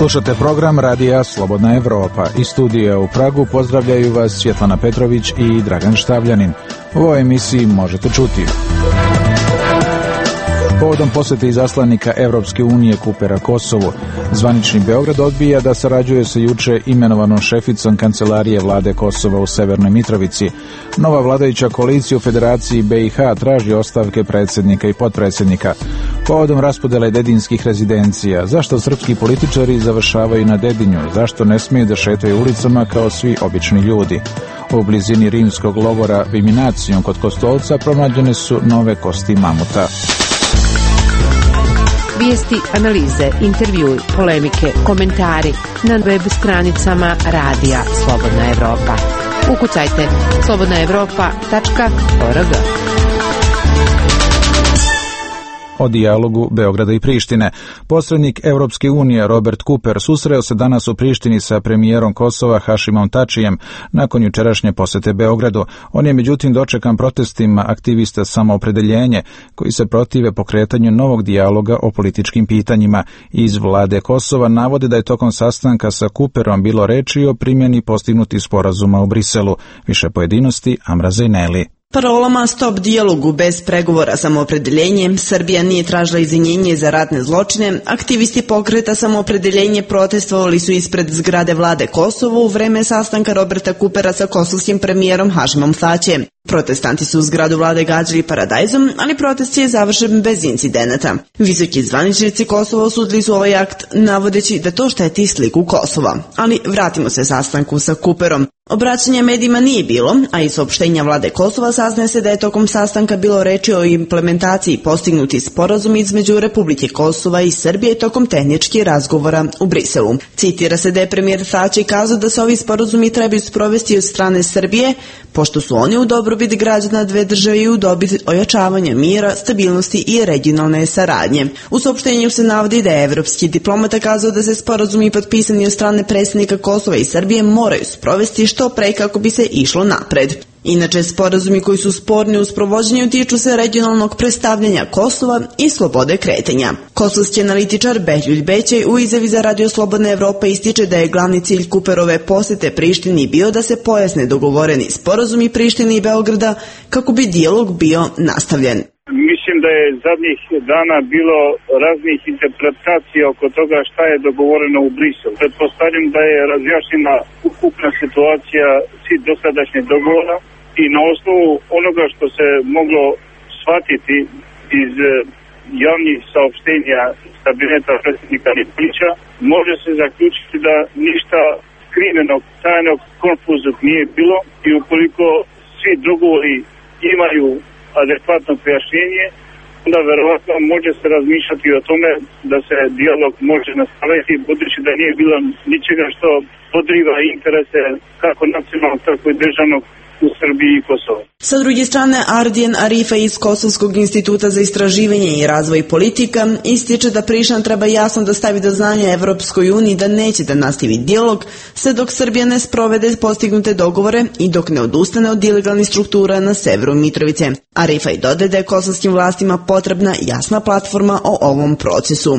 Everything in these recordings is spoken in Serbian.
Slušate program Radija Slobodna Evropa. Iz studija u Pragu pozdravljaju vas Svjetlana Petrović i Dragan Štavljanin. U ovoj emisiji možete čuti: povodom posjete izaslanika Evropske unije Coopera Kosovu, zvanični Beograd odbija da sarađuje sa juče imenovanom šeficom kancelarije vlade Kosova u Severnoj Mitrovici. Nova vladajuća koalicija u Federaciji BiH traži ostavke predsjednika i potpredsjednika. Povodom raspodele dedinskih rezidencija, zašto srpski političari završavaju na Dedinju, zašto ne smiju da šetaju ulicama kao svi obični ljudi. U blizini rimskog logora Viminacijom kod Kostolca pronađene su nove kosti mamuta. Vijesti, analize, intervjui, polemike, komentari na web stranicama Radija Slobodna Evropa. Ukucajte slobodnaevropa.org. O dijalogu Beograda i Prištine. Posrednik Evropske unije Robert Cooper susreo se danas u Prištini sa premijerom Kosova Hašimom Tačijem nakon jučerašnje posete Beogradu. On je međutim dočekan protestima aktivista Samoopredeljenje koji se protive pokretanju novog dijaloga o političkim pitanjima. Iz vlade Kosova navode da je tokom sastanka sa Cooperom bilo reči o primjeni postignutih sporazuma u Briselu. Više pojedinosti Amra Zejneli. Parolama stop dijalogu bez pregovora Samoopredeljenje, Srbija nije tražila izvinjenje za ratne zločine, aktivisti pokreta Samoopredeljenje protestovali su ispred zgrade vlade Kosovo u vreme sastanka Roberta Coopera sa kosovskim premijerom Hašimom Tačijem. Protestanti su u zgradu vlade gađali paradajzom, ali protest je završen bez incidenata. Visoki zvaničnici Kosova osudili su ovaj akt, navodeći da to šteti sliku Kosova. Ali vratimo se sastanku sa Cooperom. Obraćanja medijima nije bilo, a iz saopštenja vlade Kosova saznaje se da je tokom sastanka bilo reči o implementaciji postignuti sporazum između Republike Kosova i Srbije tokom tehničkih razgovora u Briselu. Citira se da je premijer Tači kazao da se ovi sporazumi trebaju sprovesti od strane Srbije, pošto su oni u dobrobit građana dve države i u dobit ojačavanja mira, stabilnosti i regionalne saradnje. U saopštenju se navodi da je evropski diplomata kazao da se sporazumi potpisani od strane predsjednika Kosova i Srbije moraju sprovesti što pre kako bi se išlo napred. Inače, sporazumi koji su sporni u sprovođenju tiču se regionalnog predstavljanja Kosova i slobode kretanja. Kosovski analitičar Beljulj Bećej u izjavi za Radio Slobodna Evropa ističe da je glavni cilj Cooperove posjete Prištini bio da se pojasne dogovoreni sporazumi Prištine i Beograda kako bi dijalog bio nastavljen. Mislim da je zadnjih dana bilo raznih interpretacija oko toga šta je dogovoreno u Briselu. Pretpostavljam da je razjašnjena ukupna situacija svih dosadašnjih dogovora i na osnovu onoga što se moglo shvatiti iz javnih saopštenja kabineta predsjednika Nikolića, može se zaključiti da ništa skrivenog, tajnog, konfuznog nije bilo i ukoliko svi dogovori imaju adekvatno pojašnjenje, onda verovatno može se razmišljati o tome da se dijalog može nastaviti, budući da nije bilo ničega što podriva interese kako nacionalnog, tako i državnog u Srbiji i Kosovo. Sa druge strane, Ardijan Arifa iz Kosovskog instituta za istraživanje i razvoj politika ističe da Priština treba jasno da stavi do znanja Evropskoj uniji da neće da nastavi dijalog sve dok Srbija ne sprovede postignute dogovore i dok ne odustane od ilegalnih struktura na severu Mitrovice. Arifa i dodaje da je kosovskim vlastima potrebna jasna platforma o ovom procesu.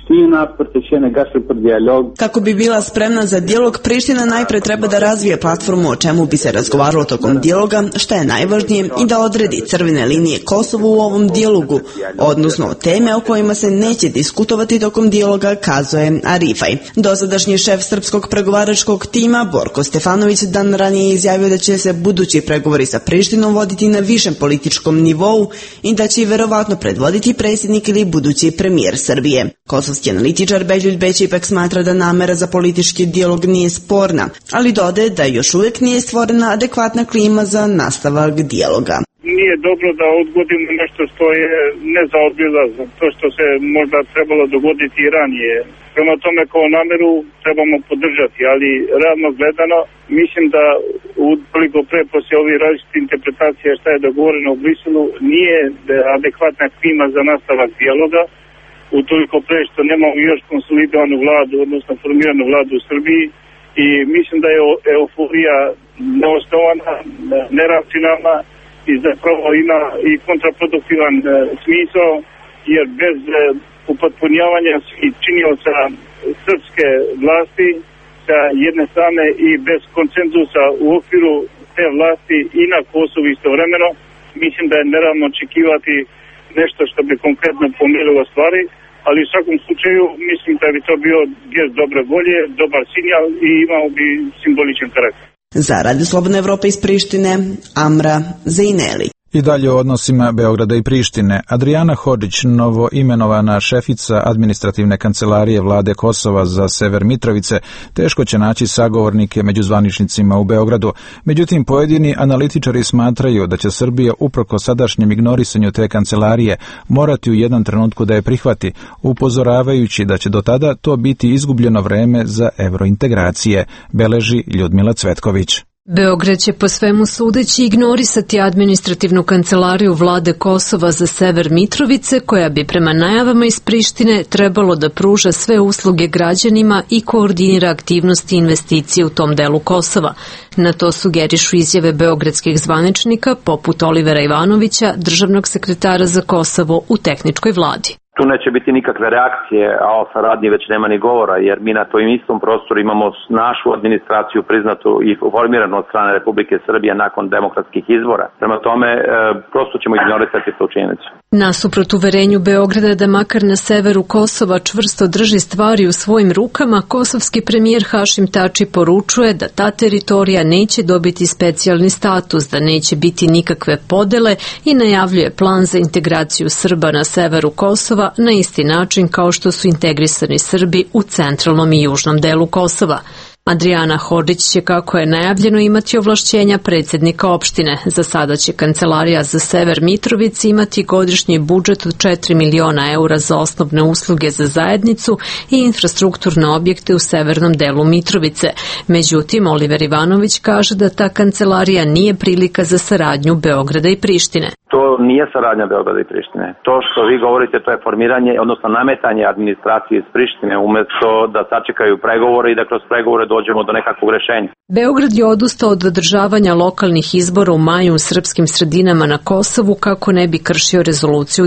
Kako bi bila spremna za dijalog, Priština najpre treba da razvije platformu o čemu bi se razgovaralo tokom dijaloga, šta je najvažnije, i da odredi crvene linije Kosovu u ovom dijalogu, odnosno teme o kojima se neće diskutovati tokom dijaloga, kazuje Arifaj. Dosadašnji šef srpskog pregovaračkog tima, Borko Stefanović, dan ranije izjavio da će se budući pregovori sa Prištinom voditi na višem političkom nivou i da će verovatno predvoditi predsjednik ili budući premijer Srbije. Kosovski analitičar Beljulj Bećej ipak smatra da namera za politički dijalog nije sporna, ali dodaje da još uvijek nije stvorena adekvatna klima za nastavak dijaloga. Nije dobro da odgodimo nešto što je nezaobilazno, to što se možda trebalo dogoditi i ranije. Prema tome kao nameru trebamo podržati, ali realno gledano mislim da ukoliko pre poslije ovih različitih interpretacija šta je dogovoreno u Briselu nije adekvatna klima za nastavak dijaloga, utoliko pre što nemamo još konsolidovanu vladu, odnosno formiranu vladu u Srbiji, i mislim da je euforija neosnovana, neracionalna i zapravo ima i kontraproduktivan smisao, jer bez upotpunjavanja svih činioca srpske vlasti sa jedne strane i bez konsenzusa u okviru te vlasti i na Kosovu istovremeno, mislim da je nerealno očekivati nešto što bi konkretno pomirilo stvari, ali u svakom slučaju mislim da bi to bio gest dobre volje, dobar signal i imao bi simboličan karakter. Za Radio Slobodna Evropa iz Prištine, Amra Zejneli. I dalje o odnosima Beograda i Prištine. Adriana Hodžić, novo imenovana šefica administrativne kancelarije vlade Kosova za sever Mitrovice, teško će naći sagovornike među zvaničnicima u Beogradu. Međutim, pojedini analitičari smatraju da će Srbija uprkos sadašnjem ignorisanju te kancelarije morati u jednom trenutku da je prihvati, upozoravajući da će do tada to biti izgubljeno vreme za evrointegracije, beleži Ljudmila Cvetković. Beograd će po svemu sudeći ignorisati administrativnu kancelariju vlade Kosova za sever Mitrovice, koja bi prema najavama iz Prištine trebalo da pruža sve usluge građanima i koordinira aktivnosti i investicije u tom delu Kosova. Na to sugerišu izjave beogradskih zvaničnika poput Olivera Ivanovića, državnog sekretara za Kosovo u tehničkoj vladi. Tu neće biti nikakve reakcije, a o saradnji već nema ni govora, jer mi na tom istom prostoru imamo našu administraciju priznatu i formiranu od strane Republike Srbije nakon demokratskih izbora. Prema tome, prosto ćemo ignorisati tu činjenicu. Nasuprot uverenju Beograda da makar na severu Kosova čvrsto drži stvari u svojim rukama, kosovski premijer Hašim Tači poručuje da ta teritorija neće dobiti specijalni status, da neće biti nikakve podele i najavljuje plan za integraciju Srba na severu Kosova na isti način kao što su integrisani Srbi u centralnom i južnom delu Kosova. Adriana Hodžić će, kako je najavljeno, imati ovlašćenja predsjednika opštine. Za sada će kancelarija za sever Mitrovice imati godišnji budžet od 4 miliona eura za osnovne usluge za zajednicu i infrastrukturne objekte u severnom delu Mitrovice. Međutim, Oliver Ivanović kaže da ta kancelarija nije prilika za saradnju Beograda i Prištine. To nije saradnja Beograda i Prištine. To što vi govorite, to je formiranje, odnosno nametanje administracije iz Prištine, umjesto da sačekaju pregovore i da kroz pregovore dođemo do nekakvog rešenja. Beograd je odustao od održavanja lokalnih izbora u maju u srpskim sredinama na Kosovu kako ne bi kršio rezoluciju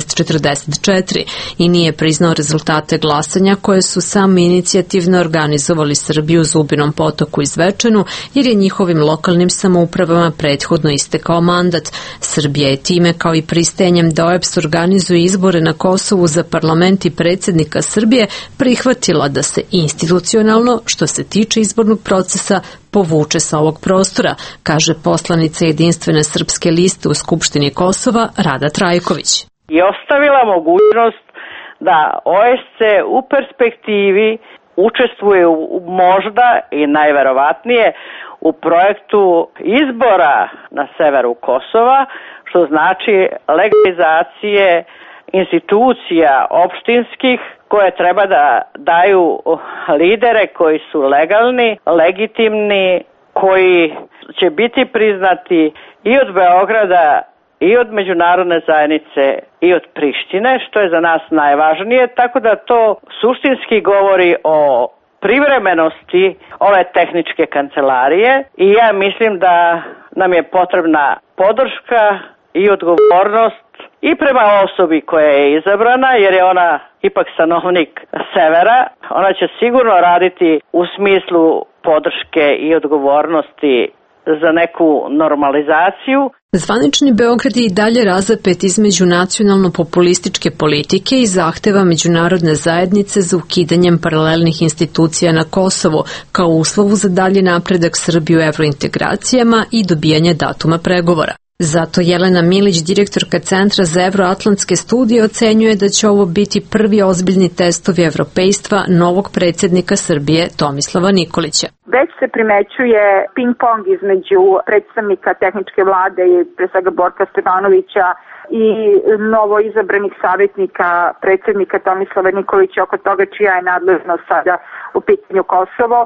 1244 i nije priznao rezultate glasanja koje su sami inicijativno organizovali Srbi u Zubinom Potoku i Zvečanu, jer je njihovim lokalnim samoupravama prethodno istekao mandat. Srbija je time, kao i pristajanjem da OEBS organizuje izbore na Kosovu za parlament i predsjednika Srbije, prihvatila da se institucionalno, što se tiče izbornog procesa, povuče sa ovog prostora, kaže poslanica Jedinstvene srpske liste u Skupštini Kosova Rada Trajković. I ostavila mogućnost da OSC u perspektivi učestvuje možda i najverovatnije u projektu izbora na severu Kosova, što znači legalizacije institucija opštinskih koje treba da daju lidere koji su legalni, legitimni, koji će biti priznati i od Beograda i od međunarodne zajednice i od Prištine, što je za nas najvažnije, tako da to suštinski govori o privremenosti ove tehničke kancelarije i ja mislim da nam je potrebna podrška i odgovornost i prema osobi koja je izabrana, jer je ona ipak stanovnik severa. Ona će sigurno raditi u smislu podrške i odgovornosti za neku normalizaciju. Zvanični Beograd je i dalje razapet između nacionalno-populističke politike i zahteva međunarodne zajednice za ukidanjem paralelnih institucija na Kosovu kao uslovu za dalji napredak Srbije u evrointegracijama i dobijanje datuma pregovora. Zato Jelena Milić, direktorka Centra za evroatlantske studije, ocenjuje da će ovo biti prvi ozbiljni testovi evropejstva novog predsjednika Srbije Tomislava Nikolića. Već se primećuje ping-pong između predstavnika tehničke vlade i pre svega Borka Stefanovića i novo izabranih savjetnika predsjednika Tomislava Nikolića oko toga čija je nadležnost sada u pitanju Kosovo.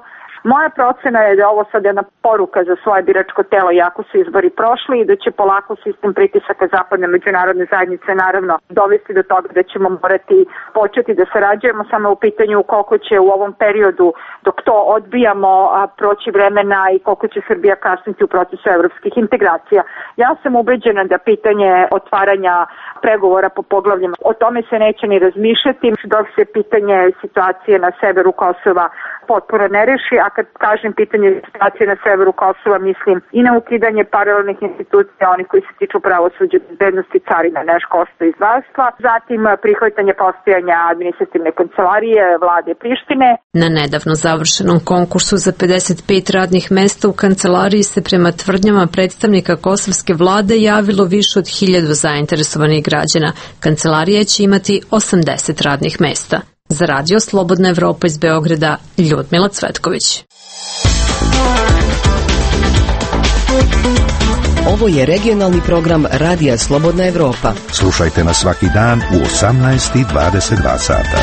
Moja procena je da ovo sad jedna poruka za svoje biračko telo, jako su izbori prošli i da će polako sistem pritisaka zapadne međunarodne zajednice naravno dovesti do toga da ćemo morati početi da sarađujemo, samo u pitanju koliko će u ovom periodu dok to odbijamo proći vremena i koliko će Srbija kasniti u procesu evropskih integracija. Ja sam ubeđena da pitanje otvaranja pregovora po poglavljima, o tome se neće ni razmišljati dok se pitanje situacije na severu Kosova potpuno ne reši, a kad kažem pitanje situacije na severu Kosova mislim i na ukidanje paralelnih institucija, oni koji se tiču pravosuđa, bezbednosti, carina, neškolstva i zdravstva, zatim prihvatanje postojanja administrativne kancelarije vlade Prištine. Na nedavno završenom konkursu za 55 radnih mesta u kancelariji se prema tvrdnjama predstavnika kosovske vlade javilo više od 1000 zainteresovanih građana. Kancelarija će imati 80 radnih mesta. Za radio Slobodna Evropa iz Beograda, Ljudmila Cvetković. Ovo je regionalni program Radija Slobodna Evropa. Slušajte nas svaki dan u 18:22 sata.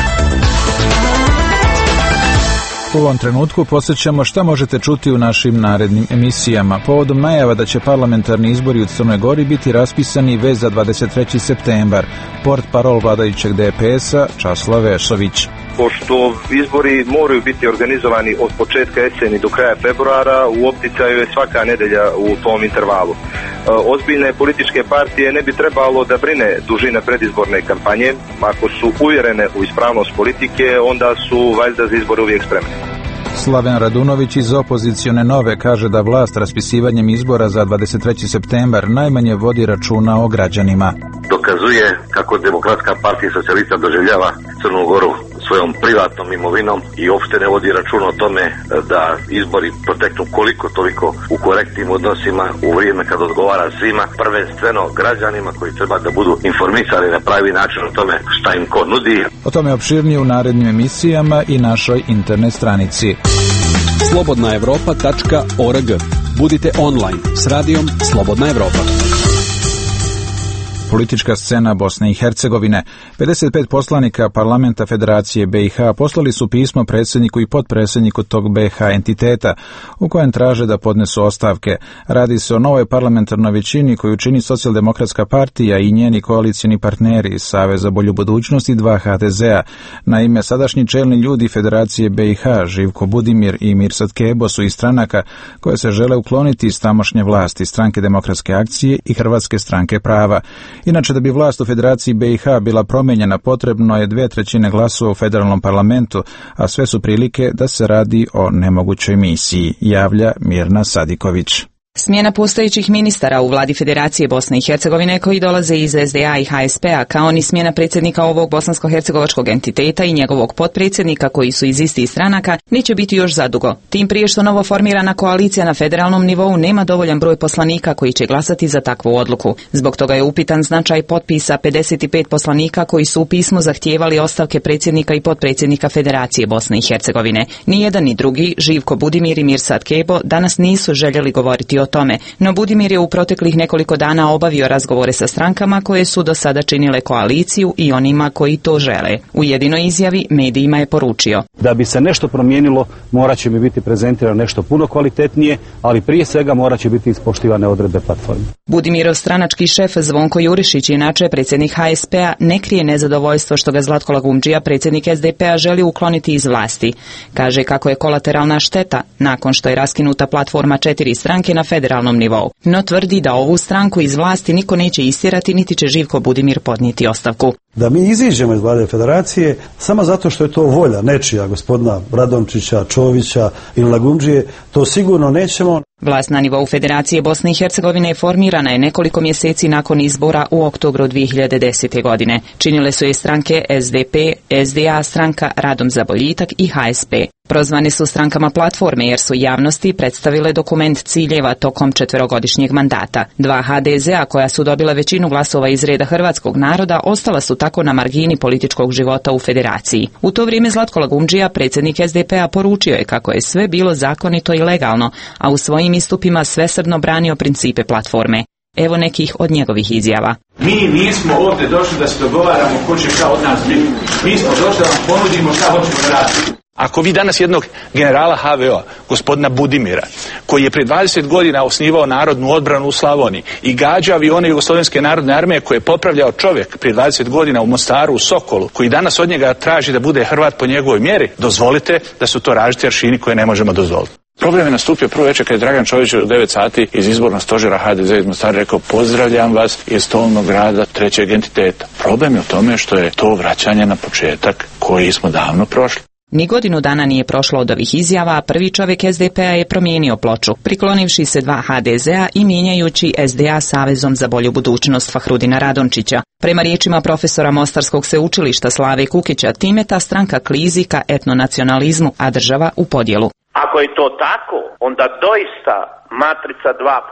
U ovom trenutku posjećamo šta možete čuti u našim narednim emisijama. Povodom najava da će parlamentarni izbori u Crnoj Gori biti raspisani već za 23. septembar. Portparol vladajućeg DPS-a Časlav Vešović. Pošto izbori moraju biti organizovani od početka jeseni do kraja februara, u opticaju je svaka nedelja u tom intervalu. Ozbiljne političke partije ne bi trebalo da brine dužina predizborne kampanje. Ako su uvjerene u ispravnost politike, onda su valjda za izbor uvijek spremni. Slaven Radunović iz opozicione Nove kaže da vlast raspisivanjem izbora za 23. septembar najmanje vodi računa o građanima. Dokazuje kako Demokratska partija socijalista doživljava Crnu Goru svojom privatnom imovinom i uopšte ne vodi računa o tome da izbori proteknu koliko toliko u korektnim odnosima u vrijeme kad odgovara svima, prvenstveno građanima koji treba da budu informisani na pravi način o tome šta im ko nudi. O tome opširnije u narednim emisijama i našoj internet stranici. slobodnaevropa.org. Budite online s radijom Slobodna Evropa. Politička scena Bosne i Hercegovine. 55 poslanika parlamenta Federacije BiH poslali su pismo predsjedniku i potpredsjedniku tog BiH entiteta u kojem traže da podnesu ostavke. Radi se o novoj parlamentarnoj većini koju čini Socijaldemokratska partija i njeni koalicijni partneri iz Saveza za bolju budućnost i 2 HDZ-a. Naime, sadašnji čelni ljudi Federacije BiH, Živko Budimir i Mirsad Kebo, su iz stranaka koje se žele ukloniti iz tamošnje vlasti, Stranke demokratske akcije i Hrvatske stranke prava. Inače, da bi vlast u Federaciji BiH bila promijenjena, potrebno je 2/3 glasova u federalnom parlamentu, a sve su prilike da se radi o nemogućoj misiji, javlja Mirna Sadiković. Smjena postojećih ministara u vladi Federacije Bosne i Hercegovine koji dolaze iz SDA i HSP-a, kao ni smjena predsjednika ovog bosansko-hercegovačkog entiteta i njegovog potpredsjednika koji su iz istih stranaka, neće biti još zadugo. Tim prije što novo formirana koalicija na federalnom nivou nema dovoljan broj poslanika koji će glasati za takvu odluku. Zbog toga je upitan značaj potpisa 55 poslanika koji su u pismu zahtijevali ostavke predsjednika i potpredsjednika Federacije Bosne i Hercegovine. Ni jedan ni drugi, Živko Budimir i Mirsad Kebo, danas nisu željeli govoriti o tome, no Budimir je u proteklih nekoliko dana obavio razgovore sa strankama koje su do sada činile koaliciju i onima koji to žele. U jedinoj izjavi medijima je poručio: da bi se nešto promijenilo, morat će mi biti prezentirano nešto puno kvalitetnije, ali prije svega morat će biti ispoštivane odredbe platforme. Budimirov stranački šef Zvonko Jurišić, inače predsjednik HSP-a, ne krije nezadovoljstvo što ga Zlatko Lagumdžija, predsjednik SDP-a, želi ukloniti iz vlasti. Kaže kako je kolateralna šteta nakon što je raskinuta platforma 4 stranke na federalnom nivou. No tvrdi da ovu stranku iz vlasti niko neće istjerati, niti će Živko Budimir podnijeti ostavku. Da mi iziđemo iz vlade Federacije samo zato što je to volja nečija, gospodina Radomčića, Čovića ili Lagumdžije, to sigurno nećemo. Vlast na nivou Federacije Bosne i Hercegovine formirana je nekoliko mjeseci nakon izbora u oktobru 2010. godine. Činile su je stranke SDP, SDA, Stranka Radom za boljitak i HSP. Prozvane su strankama platforme jer su javnosti predstavile dokument ciljeva tokom 4-godišnjeg mandata. 2 HDZ-a koja su dobila većinu glasova iz reda hrvatskog naroda ostala su tako na margini političkog života u Federaciji. U to vrijeme Zlatko Lagumdžija, predsjednik SDP-a, poručio je kako je sve bilo zakonito i legalno, a u svojim istupima svesrdno branio principe platforme. Evo nekih od njegovih izjava. Mi nismo ovdje došli da se dogovaramo ko će šta od nas biti. Mi smo došli da vam ponudimo šta hoćemo raditi. Ako vi danas jednog generala HVO, gospodina Budimira, koji je prije 20 godina osnivao narodnu odbranu u Slavoniji i gađa avione Jugoslovenske narodne armije koje je popravljao čovjek prije 20 godina u Mostaru, u Sokolu, koji danas od njega traži da bude Hrvat po njegovoj mjeri, dozvolite da su to različiti aršini koje ne možemo dozvoliti. Problem je nastupio prvo večer kad je Dragan Čović u 9 sati iz izbornog stožera HDZ iz Mostara rekao pozdravljam vas iz stolnog grada trećeg entiteta. Problem je u tome što je to vraćanje na početak koji smo davno prošli. Ni godinu dana nije prošlo od ovih izjava, a prvi čovjek SDP-a je promijenio ploču, priklonivši se 2 HDZ-a i mijenjajući SDA Savezom za bolju budućnost Fahrudina Radončića. Prema riječima profesora Mostarskog sveučilišta Slave Kukića, time ta stranka klizi ka etnonacionalizmu, a država u podjelu. Ako je to tako, onda doista matrica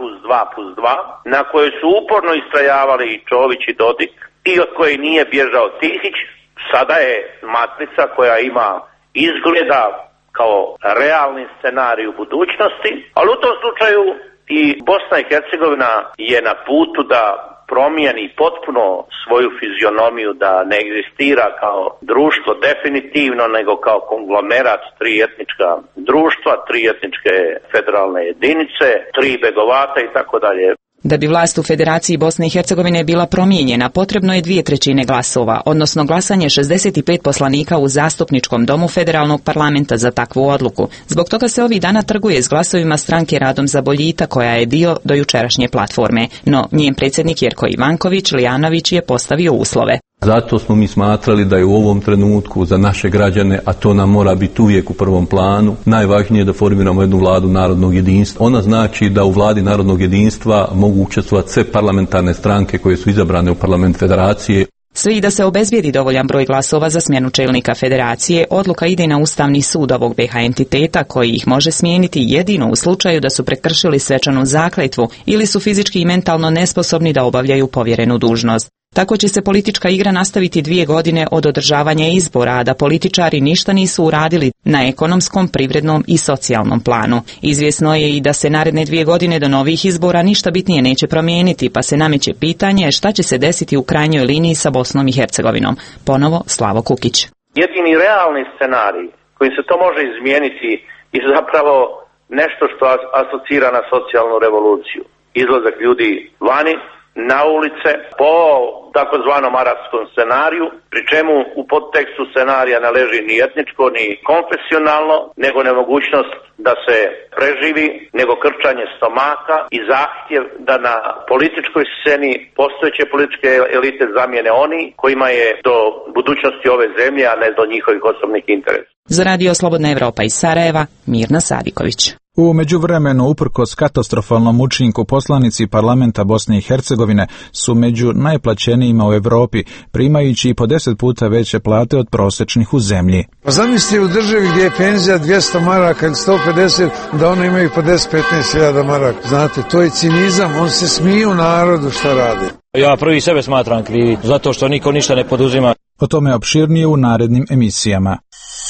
2+2+2, na kojoj su uporno istrajavali i Čović i Dodik, i od koje nije bježao Tihić, sada je matrica koja ima izgleda kao realni scenarij u budućnosti, ali u tom slučaju i Bosna i Hercegovina je na putu da promijeni potpuno svoju fizionomiju, da ne egzistira kao društvo definitivno, nego kao konglomerat 3 etnička društva, 3 etničke federalne jedinice, 3 begovata i tako dalje. Da bi vlast u Federaciji Bosne i Hercegovine bila promijenjena, potrebno je 2/3 glasova, odnosno glasanje 65 poslanika u zastupničkom domu federalnog parlamenta za takvu odluku. Zbog toga se ovih dana trguje s glasovima stranke Radom za boljitak, koja je dio dojučerašnje platforme. No, njen predsjednik Jerko Ivanković Lijanović je postavio uslove. Zato smo mi smatrali da je u ovom trenutku za naše građane, a to nam mora biti uvijek u prvom planu, najvažnije da formiramo jednu vladu narodnog jedinstva. Ona znači da u vladi narodnog jedinstva mogu učestvovati sve parlamentarne stranke koje su izabrane u parlament federacije. Sve i da se obezbijedi dovoljan broj glasova za smjenu čelnika federacije, odluka ide na Ustavni sud ovog BiH entiteta, koji ih može smijeniti jedino u slučaju da su prekršili svečanu zakletvu ili su fizički i mentalno nesposobni da obavljaju povjerenu dužnost. Tako će se politička igra nastaviti 2 godine od održavanja izbora, a da političari ništa nisu uradili na ekonomskom, privrednom i socijalnom planu. Izvjesno je i da se naredne 2 godine do novih izbora ništa bitnije neće promijeniti, pa se nameće pitanje šta će se desiti u krajnjoj liniji sa Bosnom i Hercegovinom. Ponovo Slavo Kukić. Jedini realni scenarij kojim se to može izmijeniti je zapravo nešto što asocira na socijalnu revoluciju. Izlazak ljudi vani, na ulice, po takozvanom arapskom scenariju, pri čemu u podtekstu scenarija ne leži ni etničko, ni konfesionalno, nego nemogućnost da se preživi, nego krčanje stomaka i zahtjev da na političkoj sceni postojeće političke elite zamijene oni kojima je do budućnosti ove zemlje, a ne do njihovih osobnih interesa. Za Radio Slobodna Evropa iz Sarajeva, Mirna Sadiković. U međuvremenu, uprkos katastrofalnom učinku, poslanici parlamenta Bosne i Hercegovine su među najplaćenijima u Europi, primajući i po 10 puta veće plate od prosječnih u zemlji. Pa zamislite u državi gdje je penzija 200 maraka ili 150, da oni imaju po 10-15 maraka. Znate, to je cinizam, on se smiju narodu šta rade. Ja prvi sebe smatram krivi, zato što niko ništa ne poduzima. O tome opširnije u narednim emisijama.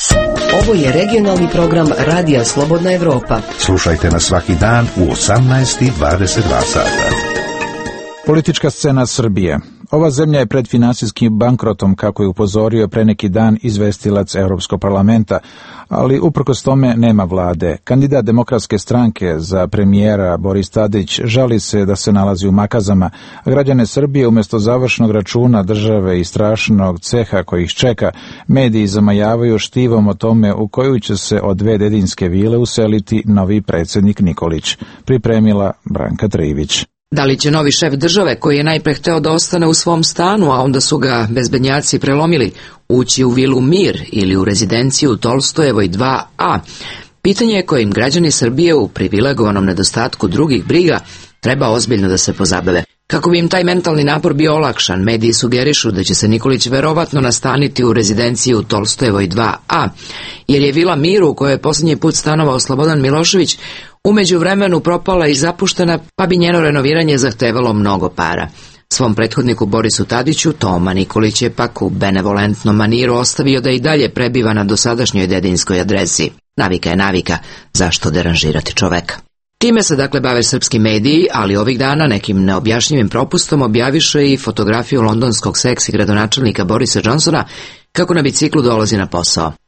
Ovo je regionalni program Radija Slobodna Evropa. Slušajte nas svaki dan u 18:22 sata. Politička scena Srbije. Ova zemlja je pred finansijskim bankrotom, kako je upozorio pre neki dan izvestilac Europskog parlamenta, ali uprkos tome nema vlade. Kandidat Demokratske stranke za premijera Boris Tadić žali se da se nalazi u makazama, a građane Srbije umjesto završnog računa države i strašnog ceha koji ih čeka, mediji zamajavaju štivom o tome u koju će se od 2 dedinske vile useliti novi predsjednik Nikolić. Pripremila Branka Trivić. Da li će novi šef države, koji je najpre hteo da ostane u svom stanu, a onda su ga bezbednjaci prelomili, ući u vilu Mir ili u rezidenciju Tolstojevoj 2A? Pitanje je kojim građani Srbije u privilegovanom nedostatku drugih briga treba ozbiljno da se pozabave. Kako bi im taj mentalni napor bio olakšan, mediji sugerišu da će se Nikolić verovatno nastaniti u rezidenciju Tolstojevoj 2A, jer je vila Mir, u kojoj je posljednji put stanovao Slobodan Milošević, u međuvremenu propala i zapuštena, pa bi njeno renoviranje zahtevalo mnogo para. Svom prethodniku Borisu Tadiću Toma Nikolić je pak u benevolentnom maniru ostavio da i dalje prebiva na dosadašnjoj dedinskoj adresi. Navika je navika, zašto deranžirati čoveka? Time se dakle bave srpski mediji, ali ovih dana nekim neobjašnjivim propustom objaviše i fotografiju londonskog seksi gradonačelnika Borisa Johnsona kako na biciklu dolazi na posao.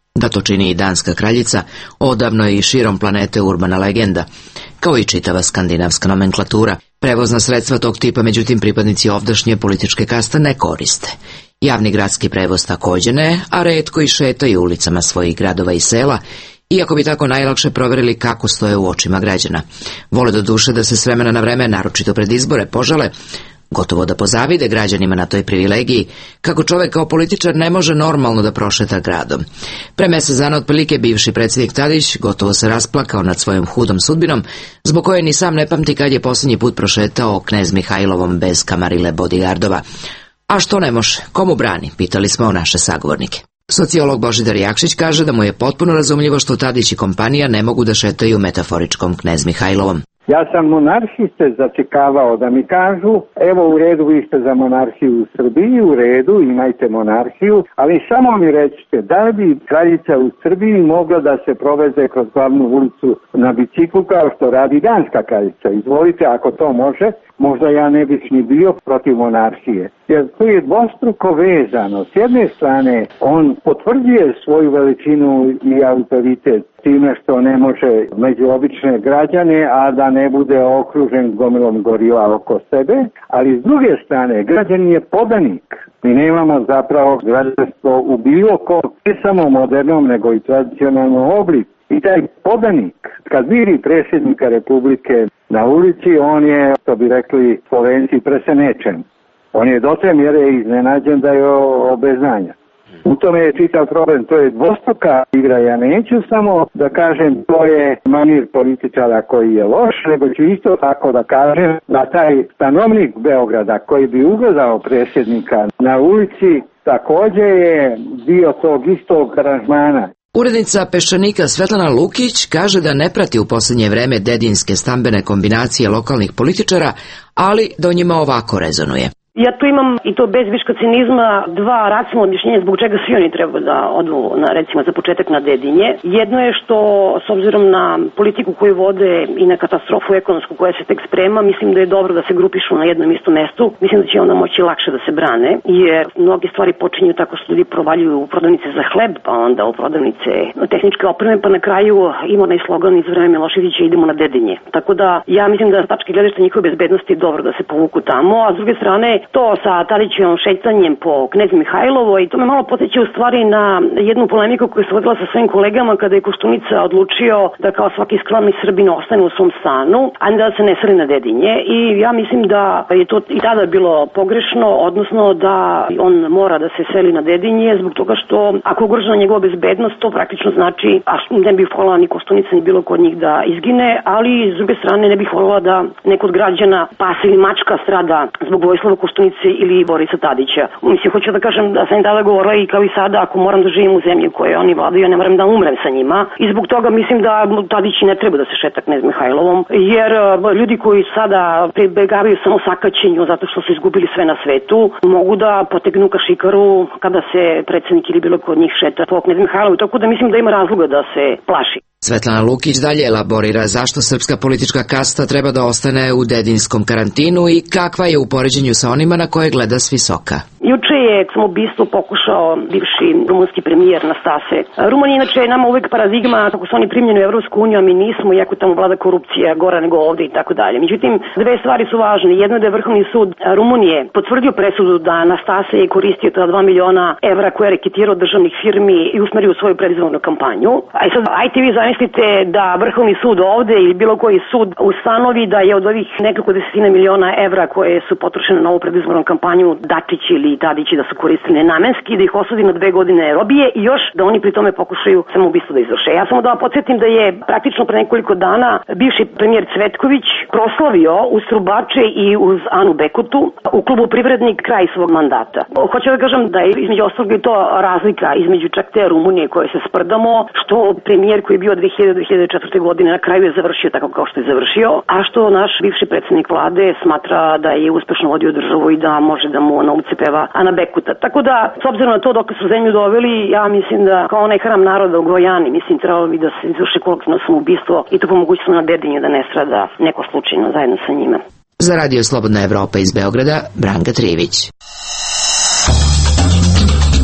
Da to čini i danska kraljica, odavno je i širom planete urbana legenda, kao i čitava skandinavska nomenklatura. Prevozna sredstva tog tipa, međutim, pripadnici ovdašnje političke kaste ne koriste. Javni gradski prevoz također ne, a retko i šetaju ulicama svojih gradova i sela, iako bi tako najlakše proverili kako stoje u očima građana. Vole do duše da se s vremena na vreme, naročito pred izbore, požale, gotovo da pozavide građanima na toj privilegiji, kako čovjek kao političar ne može normalno da prošeta gradom. Pre mjesec dana otprilike bivši predsjednik Tadić gotovo se rasplakao nad svojom hudom sudbinom, zbog koje ni sam ne pamti kad je posljednji put prošetao knez Mihajlovom bez kamarile bodyguardova. A što ne može, komu brani, pitali smo naše sagovornike. Sociolog Božidar Jakšić kaže da mu je potpuno razumljivo što Tadić i kompanija ne mogu da šetaju metaforičkom knez Mihajlovom. Ja sam monarhiste začekavao da mi kažu, evo u redu, vi ste za monarhiju u Srbiji, u redu, imajte monarhiju, ali samo mi recite, da li bi kraljica u Srbiji mogla da se proveze kroz glavnu ulicu na biciklu kao što radi danska kraljica? Izvolite, ako to može, možda ja ne bih ni bio protiv monarhije. Jer to je dvostruko vezano. S jedne strane, on potvrđuje svoju veličinu i autoritet time što ne može među obične građane, a da ne bude okružen gomilom gorila oko sebe, ali s druge strane, građanin je podanik. Mi nemamo zapravo građanstvo u bilo kom, ne samo modernom, nego i tradicionalnom obliku. I taj podanik, kad vidi predsjednika Republike na ulici, on je, što bi rekli Slovenci, presenečen. On je do te mjere iznenađen da je obeznanja. U tome je čitav problem, to je dvostruka igra. Ja neću samo da kažem to je manir političara koji je loš, nego ću isto tako da kažem da taj stanovnik Beograda koji bi ugledao predsjednika na ulici također je dio tog istog aranžmana. Urednica Peščanika Svetlana Lukić kaže da ne prati u posljednje vreme dedinske stambene kombinacije lokalnih političara, ali da o njima ovako rezonuje. Ja tu imam, i to bez viška cinizma, dva racionalna objašnjenja zbog čega svi oni treba da odu recimo za početak na Dedinje. Jedno je što, s obzirom na politiku koju vode i na katastrofu ekonomsku koja se tek sprema, mislim da je dobro da se grupišu na jednom istom mestu. Mislim da će onda moći lakše da se brane, jer mnoge stvari počinju tako što ljudi provaljuju u prodavnice za hleb, pa onda u prodavnice tehničke opreme, pa na kraju ima onaj slogan iz vremena Miloševića, idemo na Dedinje. Tako da ja mislim da s tačke gledišta njihove bezbednosti je dobro da se povuku tamo, a s druge strane to sa Tadićevim šetanjem po knez Mihajlovo, i to me malo podsjeća u stvari na jednu polemiku koju se vodila sa svojim kolegama kada je Koštunica odlučio da kao svaki skromni Srbin ostane u svom stanu, a da se ne seli na Dedinje. I ja mislim da je to i tada bilo pogrešno, odnosno da on mora da se seli na Dedinje zbog toga što ako je ugrožena njegova bezbednost, to praktično znači, a ne bih volila ni Koštunica ni bilo ko od njih da izgine, ali s druge strane ne bih volila da neko od građana pas ili mačka strada zbog Vojislava Koštunice ili Borisa Tadića. Mislim, hoću da kažem da sam im tada govorila i kao i sada, ako moram da živim u zemlji u kojoj oni vladaju, ja ne moram da umrem sa njima. I zbog toga mislim da Tadić ne treba da se šeta knez Mihajlovom, jer ljudi koji sada pribegavaju samo sakaćenju zato što su izgubili sve na svetu, mogu da potegnu kašikaru kada se predsjednik ili bilo ko od njih šeta po knez Mihajlovu, tako da mislim da ima razloga da se plaši. Svetlana Lukić dalje elaborira zašto srpska politička kasta treba da ostane u dedinskom karantinu i kakva je u poređenju sa onima na koje gleda s visoka. Juče je samoubistvo pokušao bivši rumunski premijer Nastase. Rumunija inače je nama uvek paradigma kako su oni primljeni u Evropsku uniju, a mi nismo, iako tamo vlada korupcija gora nego ovdje i tako dalje. Međutim, dve stvari su važne. Jedno je da je Vrhovni sud Rumunije potvrdio presudu da Nastase je koristio ta 2 miliona evra koje je reketirao državnih firmi i usmerio u svoju predizbornu kampanju. A sad, ajte vi zamislite da Vrhovni sud ovdje ili bilo koji sud ustanovi da je od ovih nekoliko desetina miliona evra koje su potrošene na ovu predizbornu kampanju Dačić ili Tadići da su koristili nenamenski, da ih osudi na 2 godine robije i još da oni pri tome pokušaju samoubistvo da izvrše. Ja samo da vam podsjetim da je praktično pre nekoliko dana bivši premijer Cvetković proslavio uz trubače i uz Anu Bekutu u klubu Privrednik kraj svog mandata. Hoću da kažem da je između ostalog to razlika između čak te Rumunije koje se sprdamo, što premijer koji je bio 2004. godine na kraju je završio tako kao što je završio, a što naš bivši predsjednik vlade smatra da je uspešno vodio državu i da može da mu na ulici peva Ana Bekuta. Tako da, s obzirom na to dok su zemlju doveli, ja mislim da kao onaj hram naroda u Gojani, mislim trebalo bi da se izvrši kolektivno samoubistvo i to po mogućnosti na Dedinju da ne strada neko slučajno zajedno sa njima. Za Radio Slobodna Evropa iz Beograda, Branka Trijević.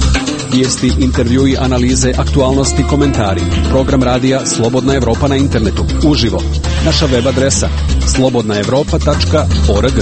Vijesti, intervjui, analize, aktualnosti, komentari. Program radija Slobodna Evropa na internetu. Uživo. Naša web adresa slobodnaevropa.org.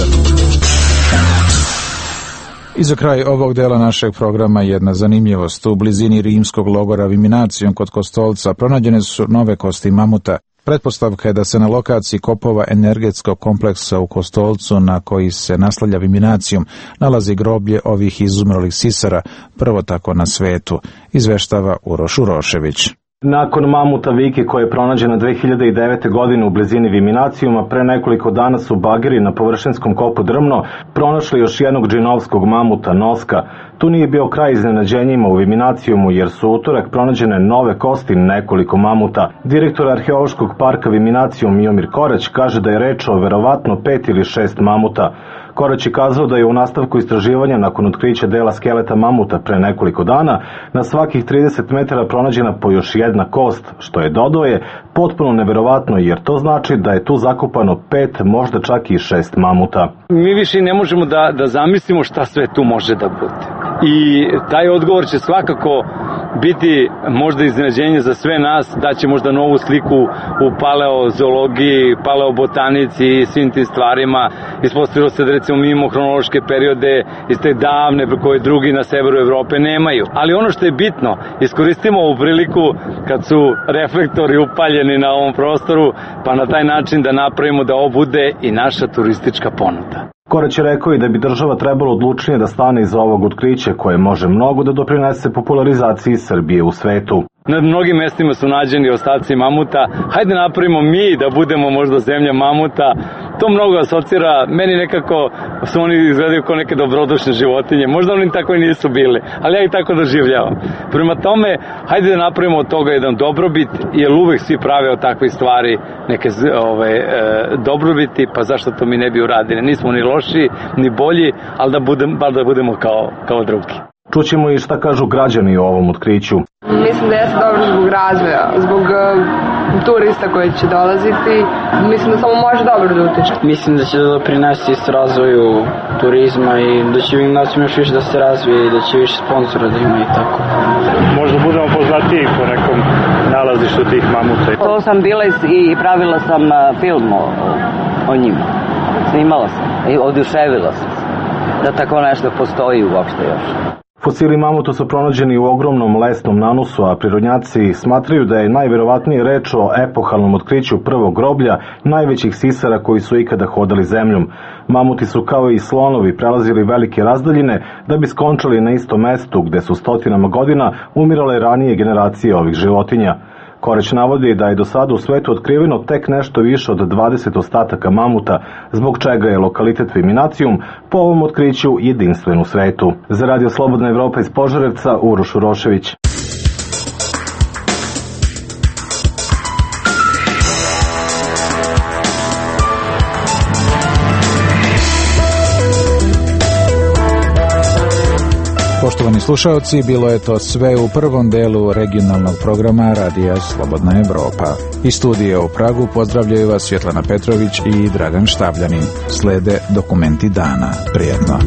I za kraj ovog dela našeg programa jedna zanimljivost. U blizini rimskog logora Viminacijum kod Kostolca pronađene su nove kosti mamuta. Pretpostavka je da se na lokaciji kopova energetskog kompleksa u Kostolcu, na koji se naslavlja Viminacijum, nalazi groblje ovih izumrlih sisara, prvo tako na svetu, izveštava Uroš Urošević. Nakon mamuta Viki koja je pronađena 2009. godine u blizini Viminacijuma, pre nekoliko dana su bageri na površinskom kopu Drmno pronašli još jednog džinovskog mamuta Noska. Tu nije bio kraj iznenađenjima u Viminacijumu, jer su utorak pronađene nove kosti nekoliko mamuta. Direktor arheološkog parka Viminacijum Miomir Korać kaže da je reč o verovatno 5 ili 6 mamuta. Korać je kazao da je u nastavku istraživanja nakon otkrića dela skeleta mamuta pre nekoliko dana na svakih 30 metara pronađena po još jedna kost, što je, dodao je, potpuno neverovatno, jer to znači da je tu zakopano 5, možda čak i 6 mamuta. Mi više ne možemo da zamislimo šta sve tu može da bude. I taj odgovor će svakako biti možda iznenađenje za sve nas, da će možda novu sliku u paleozoologiji, paleobotanici i svim tim stvarima. Ispostavilo se da recimo mi imamo hronološke periode iz te davne koje drugi na severu Evrope nemaju. Ali ono što je bitno, iskoristimo ovu priliku kad su reflektori upaljeni na ovom prostoru, pa na taj način da napravimo da ovo bude i naša turistička ponuda. Korać je rekao i da bi država trebalo odlučnije da stane iza ovog otkrića koje može mnogo da doprinese popularizaciji Srbije u svetu. Na mnogim mestima su nađeni ostaci mamuta. Hajde napravimo mi da budemo možda zemlja mamuta. To mnogo asocira, meni nekako su oni izgledaju kao neke dobrodušne životinje. Možda oni tako i nisu bili, ali ja ih tako doživljavam. Prema tome, hajde da napravimo od toga jedan dobrobit, jer uvek svi prave od takvih stvari neke dobrobiti, pa zašto to mi ne bi uradili? Nismo ni loši, ni bolji, ali da budemo kao drugi. Čućemo i šta kažu građani o ovom otkriću. Mislim da jeste dobro zbog razvoja, zbog turista koji će dolaziti. Mislim da samo može dobro da utiče. Mislim da će da doprinesti isto razvoju turizma i da će Viminacijum još više da se razvije i da će više sponsora da ima i tako. Možda budemo poznatiji po nekom nalazištu tih mamuta. To sam bila i pravila sam film o njima. Snimala sam i oduševila sam se da tako nešto postoji uopšte još. Fosili mamuta su pronađeni u ogromnom lesnom nanosu, a prirodnjaci smatraju da je najverovatnije reč o epohalnom otkriću prvog groblja najvećih sisara koji su ikada hodali zemljom. Mamuti su kao i slonovi prelazili velike razdaljine da bi skončali na istom mestu gde su stotinama godina umirale ranije generacije ovih životinja. Korać navodi da je do sada u svetu otkriveno tek nešto više od 20 ostataka mamuta, zbog čega je lokalitet Viminacijum po ovom otkriću jedinstven u svetu. Za Radio Slobodna Evropa iz Požarevca, Uroš Urošević. Poštovani slušaoci, bilo je to sve u prvom delu regionalnog programa Radija Slobodna Evropa. Iz studija u Pragu pozdravljaju vas Svjetlana Petrović i Dragan Štavljanin. Slede dokumenti dana. Prijetno.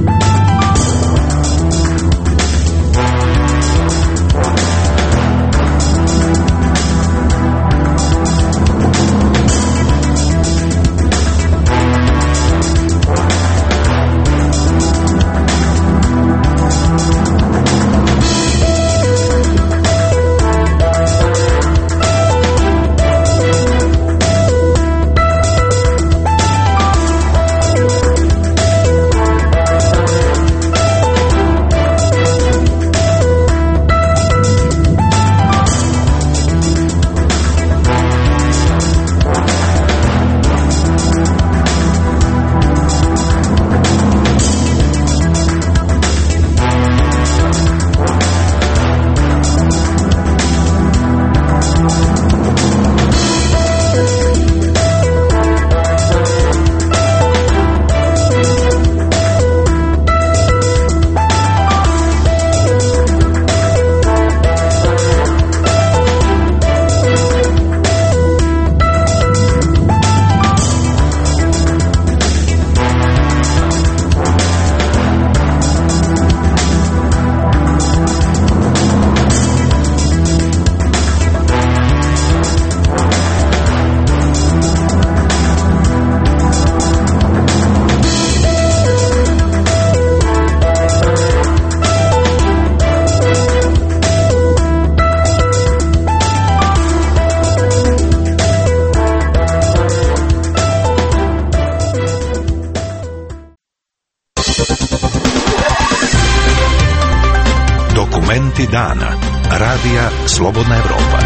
Dokumenti dana. Radija Slobodna Evropa.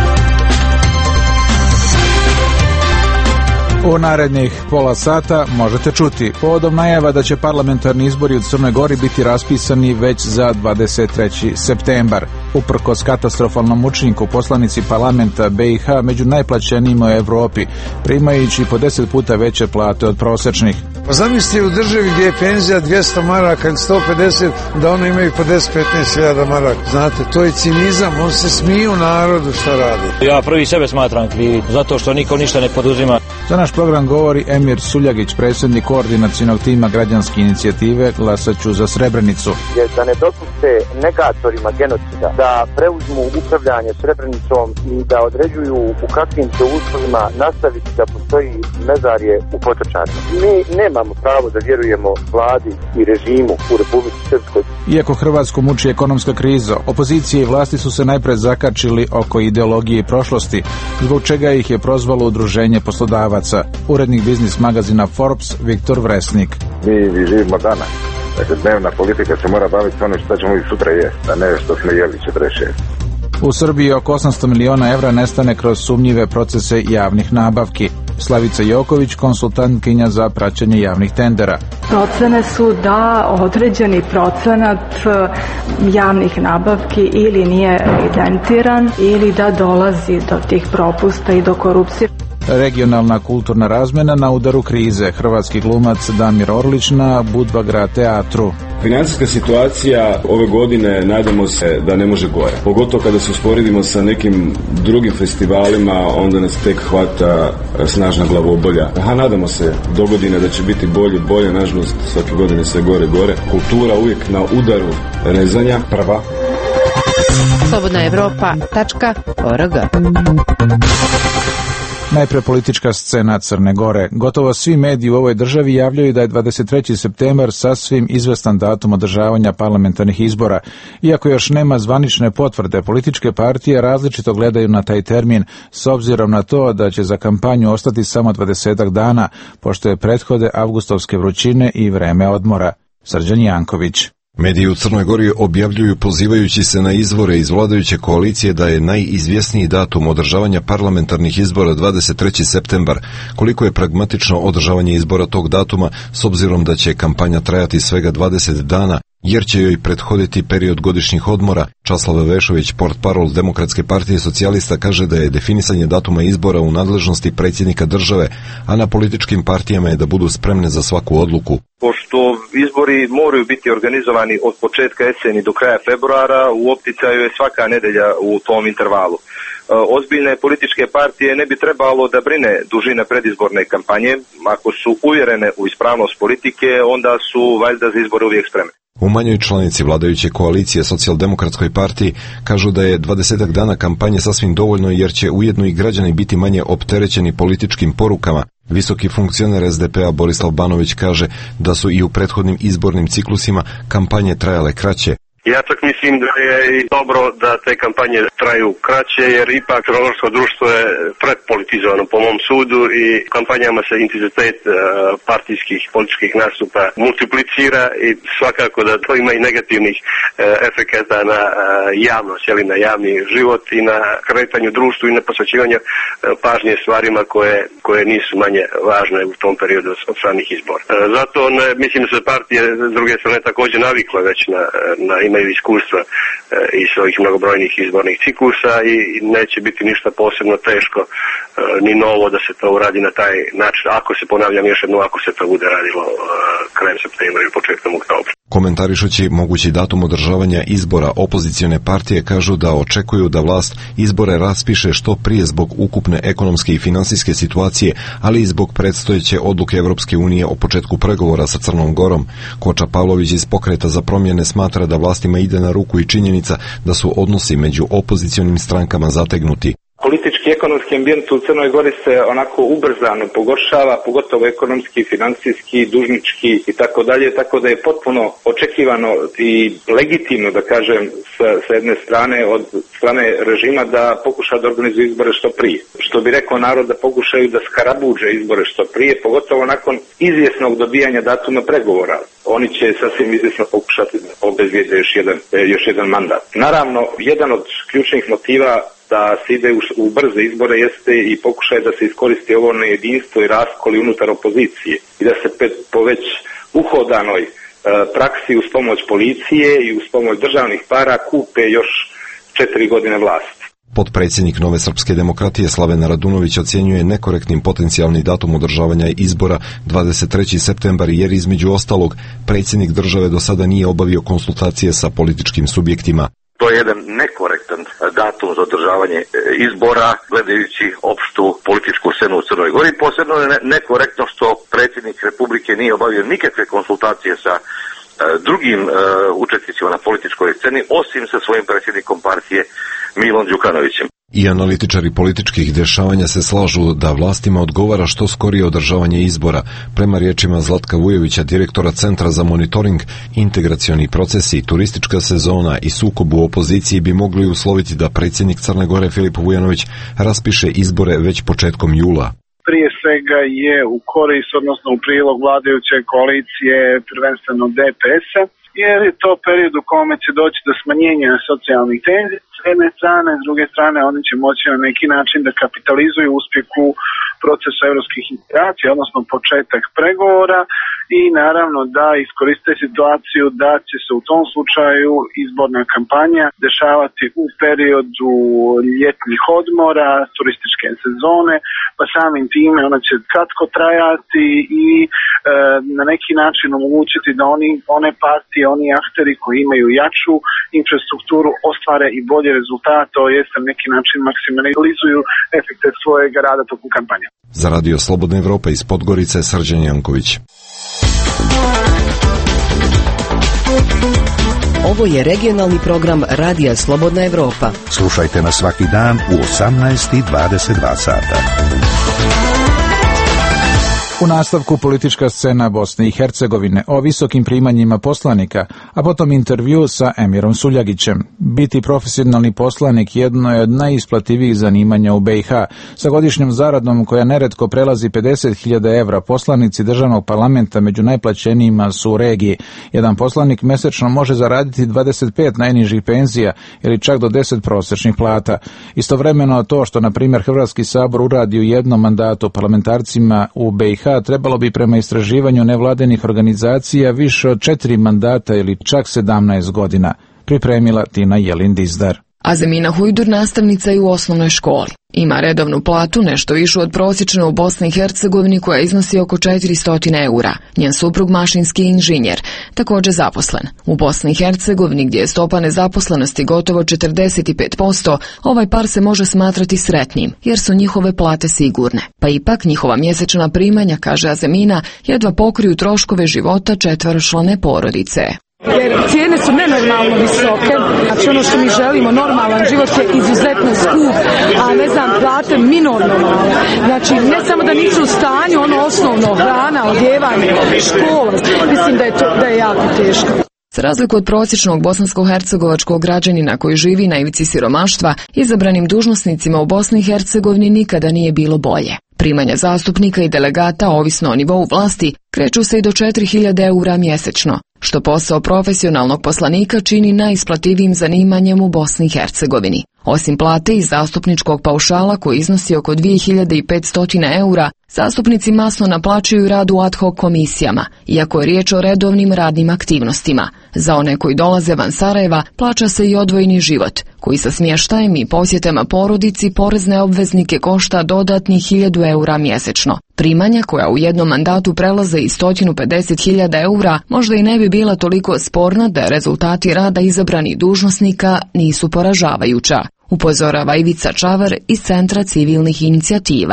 U narednih pola sata možete čuti povodom najava da će parlamentarni izbori u Crnoj Gori biti raspisani već za 23. septembar. Uprkos katastrofalnom učinku, poslanici parlamenta BiH među najplaćenijima u Evropi, primajući po 10 puta veće plate od prosečnih. Pa zamislite u državi gdje je penzija 200 maraka ili 150, da oni imaju po 10-15.000 maraka. Znate, to je cinizam, on se smije u narodu šta radi. Ja prvi sebe smatram krivi, zato što niko ništa ne poduzima. Za naš program govori Emir Suljagić, predsjednik koordinacionog tima građanske inicijative Glasaću za Srebrenicu. Je da ne dopuste negatorima genocida da preuzmu upravljanje Srebrenicom i da određuju u kakvim će uslovima nastaviti da postoji mezarje u Potočarima. Mi nemamo pravo da vjerujemo vladi i režimu u Republici Srpskoj. Iako Hrvatsku muči ekonomska kriza, opozicije i vlasti su se najpred zakačili oko ideologije i prošlosti, zbog čega ih je prozvalo Udruženje poslodavaca. Urednik biznis magazina Forbes Viktor Vresnik. Mi živimo danas. Dakle, dnevna politika se mora baviti ono što ćemo i sutra jesti, a ne što smo jeli 46. U Srbiji oko 800 miliona evra nestane kroz sumnjive procese javnih nabavki. Slavica Joković, konsultantkinja za praćenje javnih tendera. Procene su da određeni procenat javnih nabavki ili nije evidentiran ili da dolazi do tih propusta i do korupcije. Regionalna kulturna razmena na udaru krize. Hrvatski glumac Damir Orlić na Budvagrad teatru. Financijska situacija ove godine nadamo se da ne može gore. Pogotovo kada se usporedimo sa nekim drugim festivalima, onda nas tek hvata snažna glavobolja. Nadamo se do godine da će biti bolje, nažalost svake godine sve gore. Kultura uvijek na udaru rezanja. Prva. slobodnaevropa.org. Najpre politička scena Crne Gore. Gotovo svi mediji u ovoj državi javljaju da je 23. septembar sasvim izvestan datum održavanja parlamentarnih izbora. Iako još nema zvanične potvrde, političke partije različito gledaju na taj termin s obzirom na to da će za kampanju ostati samo 20 dana, pošto je prethode avgustovske vrućine i vreme odmora. Srđan Janković. Mediji u Crnoj Gori objavljuju pozivajući se na izvore iz vladajuće koalicije da je najizvjesniji datum održavanja parlamentarnih izbora 23. septembar. Koliko je pragmatično održavanje izbora tog datuma s obzirom da će kampanja trajati svega 20 dana, jer će joj prethoditi period godišnjih odmora, Časlav Vešović, portparol Demokratske partije socijalista, kaže da je definisanje datuma izbora u nadležnosti predsjednika države, a na političkim partijama je da budu spremne za svaku odluku. Pošto izbori moraju biti organizovani od početka jeseni do kraja februara, u opticaju je svaka nedelja u tom intervalu. Ozbiljne političke partije ne bi trebalo da brine dužina predizborne kampanje. Ako su uvjerene u ispravnost politike, onda su valjda za izbore uvijek spremne. U manjoj članici vladajuće koalicije Socijaldemokratskoj partiji kažu da je 20 dana kampanje sasvim dovoljno jer će ujedno i građani biti manje opterećeni političkim porukama. Visoki funkcioner SDP-a Borislav Banović kaže da su i u prethodnim izbornim ciklusima kampanje trajale kraće. Ja čak mislim da je i dobro da te kampanje traju kraće, jer ipak crnogorsko društvo je prepolitizovano po mom sudu i kampanjama se intenzitet partijskih političkih nastupa multiplicira i svakako da to ima i negativnih efekata na javnost, na javni život i na kretanju društvu i na posvećivanju pažnje stvarima koje nisu manje važne u tom periodu od samih izbora. Zato mislim da se partije s druge strane također navikle već na imaju iskustva iz ovih mnogobrojnih izbornih ciklusa i neće biti ništa posebno teško ni novo da se to uradi na taj način. Ako se, ponavljam još jednom, ako se to bude radilo krajem septembra ili početkom oktobra. Komentarišući mogući datum održavanja izbora, opozicione partije kažu da očekuju da vlast izbore raspiše što prije zbog ukupne ekonomske i finansijske situacije, ali i zbog predstojeće odluke Evropske unije o početku pregovora sa Crnom Gorom. Koča Pavlović iz Pokreta za promjene smatra da vlastima ide na ruku i činjenica da su odnosi među opozicionim strankama zategnuti. Politički i ekonomski ambijent u Crnoj Gori se onako ubrzano pogoršava, pogotovo ekonomski, financijski, dužnički i tako dalje, tako da je potpuno očekivano i legitimno, da kažem, sa jedne strane, od strane režima da pokuša da organizuje izbore što prije. Što bi rekao narod, da pokušaju da skarabuđe izbore što prije, pogotovo nakon izvjesnog dobijanja datuma pregovora. Oni će sasvim izvjesno pokušati da obezbijede još jedan mandat. Naravno, jedan od ključnih motiva da se ide u brze izbore jeste i pokušaj da se iskoristi ovo nejedinstvo i raskoli unutar opozicije i da se po već uhodanoj praksi uz pomoć policije i uz pomoć državnih para kupe još 4 godine vlasti. Potpredsjednik Nove srpske demokratije Slaven Radunović ocjenjuje nekorektnim potencijalni datum održavanja izbora 23. septembar jer između ostalog predsjednik države do sada nije obavio konsultacije sa političkim subjektima. To je jedan nekorektan datum za održavanje izbora, gledajući opštu političku scenu u Crnoj Gori. Posebno je nekorektno što predsjednik Republike nije obavio nikakve konsultacije sa drugim učesnicima na političkoj sceni, osim sa svojim predsjednikom partije Milom Đukanovićem. I analitičari političkih dešavanja se slažu da vlastima odgovara što skorije održavanje izbora. Prema riječima Zlatka Vujovića, direktora Centra za monitoring, integracioni procesi, turistička sezona i sukob u opoziciji bi mogli usloviti da predsjednik Crne Gore Filip Vujanović raspiše izbore već početkom jula. Prije svega je u korist, odnosno u prilog vladajuće koalicije, prvenstveno DPS-a, jer je to period u kome će doći do smanjenja socijalnih tenzija s jedne strane, s druge strane oni će moći na neki način da kapitalizuju uspjeh u procesu europskih integracija, odnosno početak pregovora i naravno da iskoriste situaciju da će se u tom slučaju izborna kampanja dešavati u periodu ljetnih odmora, turističke sezone, pa samim time ona će kratko trajati i na neki način omogućiti da one partije, oni akteri koji imaju jaču infrastrukturu ostvare i bolje rezultate, to jest na neki način maksimalizuju efekte svojeg rada tokom kampanje. Za Radio Slobodna Evropa iz Podgorice, Srđan Janković. Ovo je regionalni program Radija Slobodna Evropa. Slušajte nas svaki dan u 18:22 sata. U nastavku politička scena Bosne i Hercegovine o visokim primanjima poslanika, a potom intervju sa Emirom Suljagićem. Biti profesionalni poslanik jedno je od najisplativijih zanimanja u BiH. Sa godišnjom zaradom koja neretko prelazi 50.000 evra, poslanici državnog parlamenta među najplaćenijima su u regiji. Jedan poslanik mesečno može zaraditi 25 najnižih penzija ili čak do 10 prosječnih plata. Istovremeno to što, na primjer, Hrvatski sabor uradi u jednom mandatu parlamentarcima u BiH trebalo bi prema istraživanju nevladinih organizacija više od 4 mandata ili čak 17 godina, pripremila Tina Jelin-Dizdar. Azemina Hujdur nastavnica je u osnovnoj školi. Ima redovnu platu, nešto višu od prosječne u Bosni i Hercegovini, koja iznosi oko 400 eura. Njen suprug mašinski inženjer, također zaposlen. U Bosni i Hercegovini, gdje je stopa nezaposlenosti gotovo 45%, ovaj par se može smatrati sretnim, jer su njihove plate sigurne. Pa ipak njihova mjesečna primanja, kaže Azemina, jedva pokriju troškove života četveročlane porodice. Jer cijene su nenormalno visoke, znači ono što mi želimo, normalan život je izuzetno skup, a ne znam, plate minorno male. Znači ne samo da nisu u stanju, ono osnovno, hrana, odjevanje, škola, mislim da je jako teško. Za razliku od prosječnog bosansko-hercegovačkog građanina koji živi na ivici siromaštva, izabranim dužnosnicima u Bosni i Hercegovini nikada nije bilo bolje. Primanja zastupnika i delegata, ovisno o nivou vlasti, kreću se i do 4.000 eura mjesečno, što posao profesionalnog poslanika čini najisplativijim zanimanjem u Bosni i Hercegovini. Osim plate i zastupničkog paušala koji iznosi oko 2.500 eura, zastupnici masno naplaćuju rad u ad hoc komisijama, iako je riječ o redovnim radnim aktivnostima. Za one koji dolaze van Sarajeva plaća se i odvojeni život, koji sa smještajem i posjetama porodici porezne obveznike košta dodatnih 1.000 eura mjesečno. Primanja koja u jednom mandatu prelaze i 150.000 eura možda i ne bi bila toliko sporna da rezultati rada izabranih dužnosnika nisu poražavajuća, upozorava Ivica Čavar iz Centra civilnih inicijativa.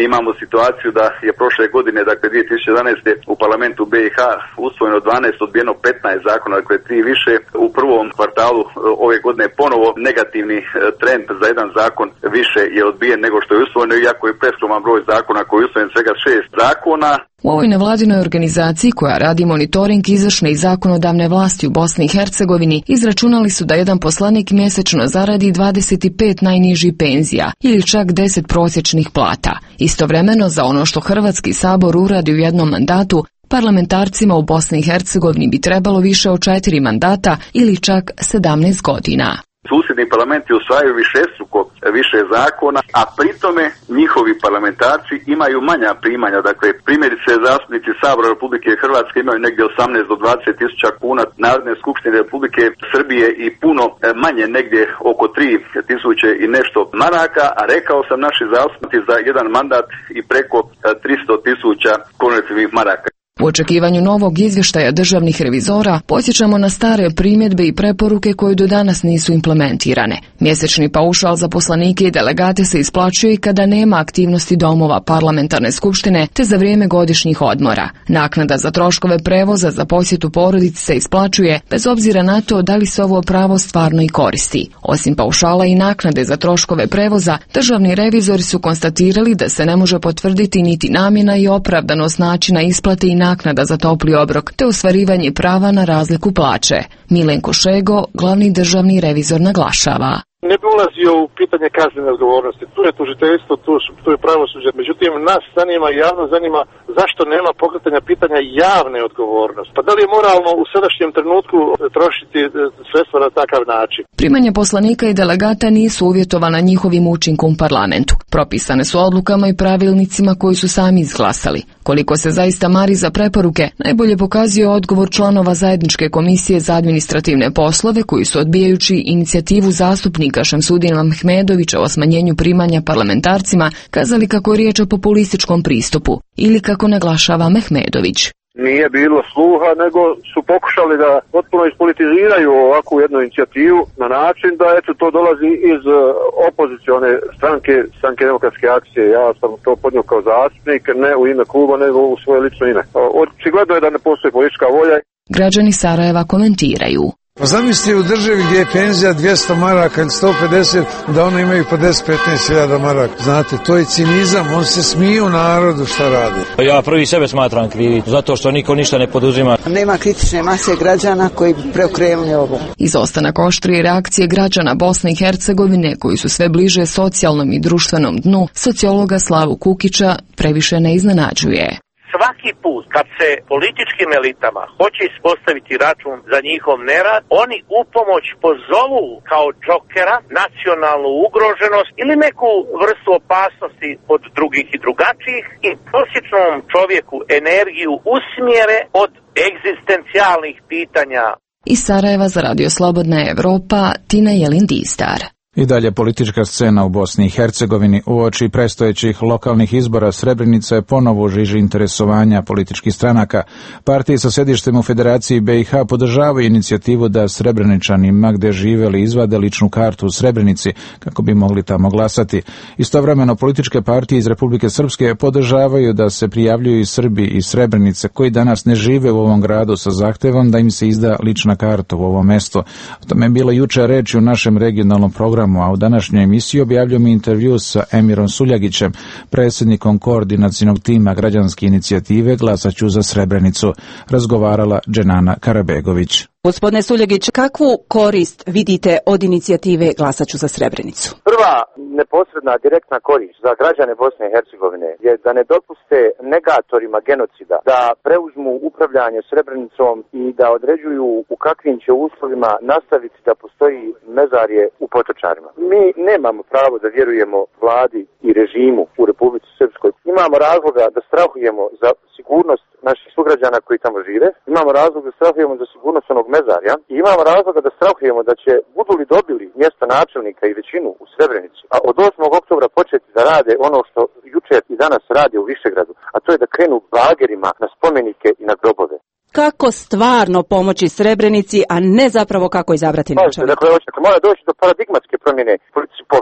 Imamo situaciju da je prošle godine, dakle 2011. u parlamentu BiH usvojeno 12, odbijeno 15 zakona, dakle 3 više. U prvom kvartalu ove godine ponovo negativni trend za jedan zakon više je odbijen nego što je usvojeno, iako je preskroman broj zakona koji je usvojen svega 6 zakona. U ovoj nevladinoj organizaciji koja radi monitoring izvršne i zakonodavne vlasti u Bosni i Hercegovini izračunali su da jedan poslanik mjesečno zaradi 25 najnižih penzija ili čak 10 prosječnih plata. Istovremeno za ono što Hrvatski sabor uradi u jednom mandatu, parlamentarcima u Bosni i Hercegovini bi trebalo više od 4 mandata ili čak 17 godina. Susjedni parlamenti usvajaju višestruko više zakona, a pritome njihovi parlamentarci imaju manja primanja. Dakle, primjerice zastupnici Sabora Republike Hrvatske imaju negdje 18 do 20 tisuća kuna, Narodne skupštine Republike Srbije i puno manje, negdje oko 3 tisuće i nešto maraka, a rekao sam naši zastupnici za jedan mandat i preko 300 tisuća konvertibilnih maraka. U očekivanju novog izvještaja državnih revizora podsjećamo na stare primjedbe i preporuke koje do danas nisu implementirane. Mjesečni paušal za poslanike i delegate se isplaćuje i kada nema aktivnosti domova parlamentarne skupštine te za vrijeme godišnjih odmora. Naknada za troškove prevoza za posjetu porodici se isplaćuje bez obzira na to da li se ovo pravo stvarno i koristi. Osim paušala i naknade za troškove prevoza, državni revizori su konstatirali da se ne može potvrditi niti namjena i opravdanost načina isplate i naknada za topli obrok, te ostvarivanje prava na razliku plaće. Milenko Šego, glavni državni revizor, naglašava. Ne bi ulazio u pitanje kaznene odgovornosti. Tu je tužiteljstvo, tu je pravosuđe. Međutim, nas zanima i javno zanima zašto nema pokretanja pitanja javne odgovornosti. Pa da li je moralno u sadašnjem trenutku trošiti sredstva na takav način? Primanje poslanika i delegata nisu uvjetovana njihovim učinkom u parlamentu. Propisane su odlukama i pravilnicima koji su sami izglasali. Koliko se zaista mari za preporuke, najbolje pokazuje odgovor članova Zajedničke komisije za administrativne poslove koji su odbijajući inicijativu zastupnika Šemsudina Mehmedovića o smanjenju primanja parlamentarcima kazali kako je riječ o populističkom pristupu ili kako naglašava Mehmedović. Nije bilo sluha, nego su pokušali da potpuno ispolitiziraju ovakvu jednu inicijativu na način da eto to dolazi iz opozicione stranke demokratske akcije. Ja sam to podnio kao zastupnik, ne u ime kluba, nego u svoje lično ime. Očigledno je da ne postoji politička volja. Građani Sarajeva komentiraju. Pa zamislite u državi gdje je penzija 200 maraka ili 150, da oni imaju po 10-15 maraka. Znate, to je cinizam, on se smiju narodu šta radi. Ja prvi sebe smatram krivi, zato što niko ništa ne poduzima. Nema kritične mase građana koji bi preokrenuli ovo. Izostanak oštrije reakcije građana Bosne i Hercegovine, koji su sve bliže socijalnom i društvenom dnu, sociologa Slavu Kukića previše ne iznenađuje. Svaki put kad se političkim elitama hoće ispostaviti račun za njihov nerad, oni upomoć pozovu kao džokera nacionalnu ugroženost ili neku vrstu opasnosti od drugih i drugačijih i prosječnom čovjeku energiju usmjere od egzistencijalnih pitanja. Iz Sarajeva za Radio Slobodna Evropa, Tina Jelin-Distar. I dalje politička scena u Bosni i Hercegovini uoči predstojećih lokalnih izbora Srebrenica je ponovo u žiži interesovanja političkih stranaka. Partije sa sedištem u Federaciji BiH podržavaju inicijativu da Srebreničanima gdje živeli izvade ličnu kartu u Srebrenici kako bi mogli tamo glasati. Istovremeno političke partije iz Republike Srpske podržavaju da se prijavljuju i Srbi iz Srebrenice koji danas ne žive u ovom gradu sa zahtevom da im se izda lična karta u ovom mjestu. O tome je bilo juče reći u našem regionalnom programu, a u današnjoj emisiji objavljujemo intervju sa Emirom Suljagićem, predsjednikom koordinacijnog tima građanske inicijative Glasaću za Srebrenicu, razgovarala Dženana Karabegović. Gospodine Suljagić, kakvu korist vidite od inicijative Glasaću za Srebrenicu? Prva neposredna direktna korist za građane Bosne i Hercegovine je da ne dopuste negatorima genocida da preuzmu upravljanje Srebrenicom i da određuju u kakvim će uslovima nastaviti da postoji mezarje u Potočarima. Mi nemamo pravo da vjerujemo vladi i režimu u Republici Srpskoj. Imamo razloga da strahujemo za sigurnost naših sugrađana koji tamo žive, imamo razlog da strahujemo za sigurnost onog mezarja i imamo razloga da strahujemo da će, budu li dobili mjesto načelnika i većinu u Srebrenici, a od 8. oktobra početi da rade ono što jučer i danas rade u Višegradu, a to je da krenu bagerima na spomenike i na grobove. Kako stvarno pomoći Srebrenici, a ne zapravo kako izabrati načelnika? Dakle, mora doći do paradigmatske promjene politici povratka.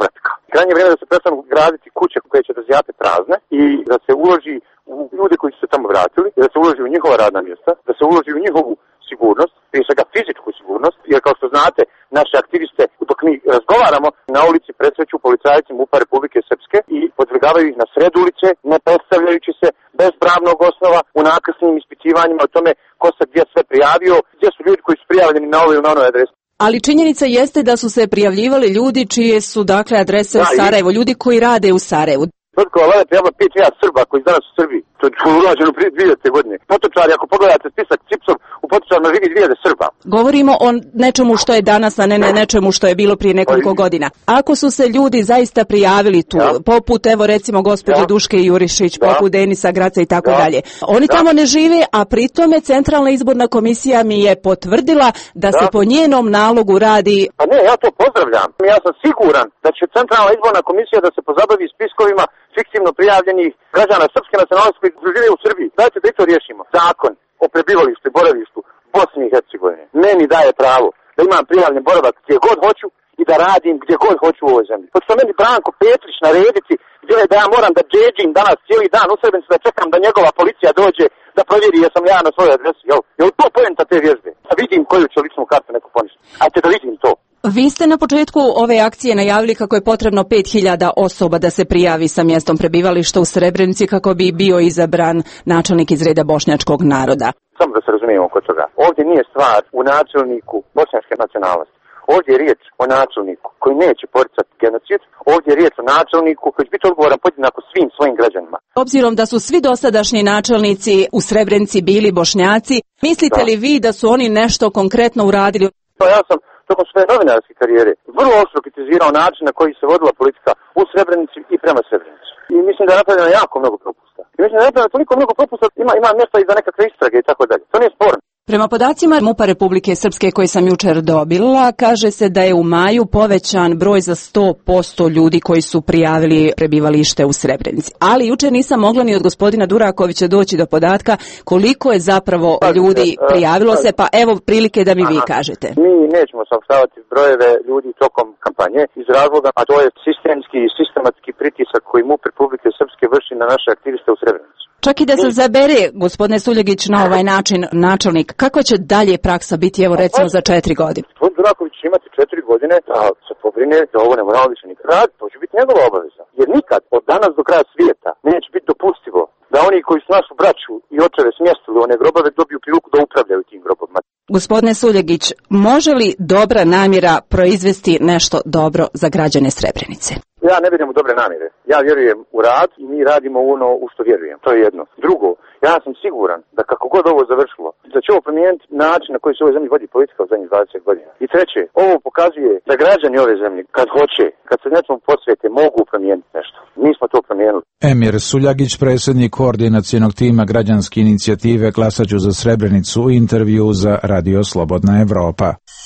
Krajnje vrijeme da se prestanu graditi kuće koje će da zjape prazne i da se uloži u ljude koji su se tamo vratili, da se uloži u njihova radna mjesta, da se uloži u njihovu sigurnost, prije svega fizičku sigurnost, jer kao što znate, naše aktiviste, dok mi razgovaramo, na ulici presreću policajci MUP-a Republike Srpske i podvrgavaju ih na sred ulice, ne predstavljajući se bez pravnog osnova u nakasnim ispitivanjima o tome ko se gdje sve prijavio, gdje su ljudi koji su prijavljeni na ovoj ili na onoj adresi. Ali činjenica jeste da su se prijavljivali ljudi čije su dakle adrese u Sarajevu, ljudi koji rade u Sarajevu. Tvrtkova vlada prijavila 5.000 Srba koji danas u Srbiji. To je urađeno prije 2000 godine. Potočari, ako pogledate spisak CIPS-ov, u Potočarima živi 2000 Srba. Govorimo o nečemu što je danas, a ne nečemu što je bilo prije nekoliko godina. Ako su se ljudi zaista prijavili tu, poput evo recimo gospođe Duške Jurišić, poput Denisa Graca i tako dalje, oni tamo ne žive, a pritome Centralna izborna komisija mi je potvrdila da se po njenom nalogu radi... Pa ne, ja to pozdravljam. Ja sam siguran da će Centralna izborna komisija da se pozabavi spiskovima fiktivno prijavljenih građana srpske nacionalnosti koji žive u Srbiji. Dajte da i to riješimo. Zakon o prebivalištu i boravištu Bosni i Hercegovine meni daje pravo da imam prijavljen boravak gdje god hoću i da radim gdje god hoću u ovoj zemlji. Pa što meni Branko Petrić narediti gdje je da ja moram da džedžim danas cijeli dan u Srebrenici da čekam da njegova policija dođe da provjeri jesam ja na svojoj adresi. Jel to poenta te vježbe? Da vidim koju će ličnu kartu neko poništi. Ajte da vidim to. Vi ste na početku ove akcije najavili kako je potrebno 5.000 osoba da se prijavi sa mjestom prebivališta u Srebrenici kako bi bio izabran načelnik iz reda bošnjačkog naroda. Samo da se razumijemo oko toga. Ovdje nije stvar u načelniku bošnjačke nacionalnosti. Ovdje je riječ o načelniku koji neće poricati genocid. Ovdje je riječ o načelniku koji će biti odgovoran podjednako svim svojim građanima. Obzirom da su svi dosadašnji načelnici u Srebrenici bili Bošnjaci, mislite li vi da su oni nešto konkretno uradili? Ja sam tokom svoje novinarske karijere vrlo oštro kritizirao način na koji se vodila politika u Srebrenici i prema Srebrenici. I mislim da je napravljeno jako mnogo propusta. I mislim da je napravljeno toliko mnogo propusta, ima mjesta i za nekakve istrage i tako dalje. To nije sporno. Prema podacima MUP-a Republike Srpske koje sam jučer dobila, kaže se da je u maju povećan broj za 100% ljudi koji su prijavili prebivalište u Srebrenici. Ali jučer nisam mogla ni od gospodina Durakovića doći do podatka koliko je zapravo ljudi prijavilo se, pa evo prilike da mi vi kažete. Mi nećemo saopštavati brojeve ljudi tokom kampanje iz razloga, a to je sistemski i sistematski pritisak koji MUP Republike Srpske vrši na naše aktiviste u Srebrenici. Čak i da se zabere, gospodine Suljegić, na ovaj način načelnik, kako će dalje praksa biti, evo recimo za 4 godine? Gospodin Duraković će imati 4 godine da se pobrine da ovo ne mora više nikad raditi, to će biti njegova obaveza. Jer nikad od danas do kraja svijeta neće biti dopustivo da oni koji su našu braću i očeve smjestili u one grobove dobiju priliku da upravljaju tim grobovima. Gospodine Suljegić, može li dobra namjera proizvesti nešto dobro za građane Srebrenice? Ja ne vjerujem u dobre namjere. Ja vjerujem u rad i mi radimo ono u što vjerujem. To je jedno. Drugo, ja sam siguran da kako god ovo završilo, da će ovo promijeniti način na koji se u ovoj zemlji vodi politika u zadnjih 20 godina. I treće, ovo pokazuje da građani ove zemlje, kad hoće, kad se nečemu posvete, mogu promijeniti nešto. Mi smo to promijenili. Emir Suljagić, predsjednik koordinacionog tima građanske inicijative Glasaću za Srebrenicu, u intervju za Radio Slobodna Evropa.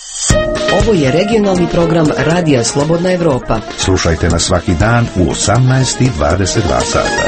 Ovo je regionalni program Radija Slobodna Evropa. Slušajte nas svaki dan u 18:22 sata.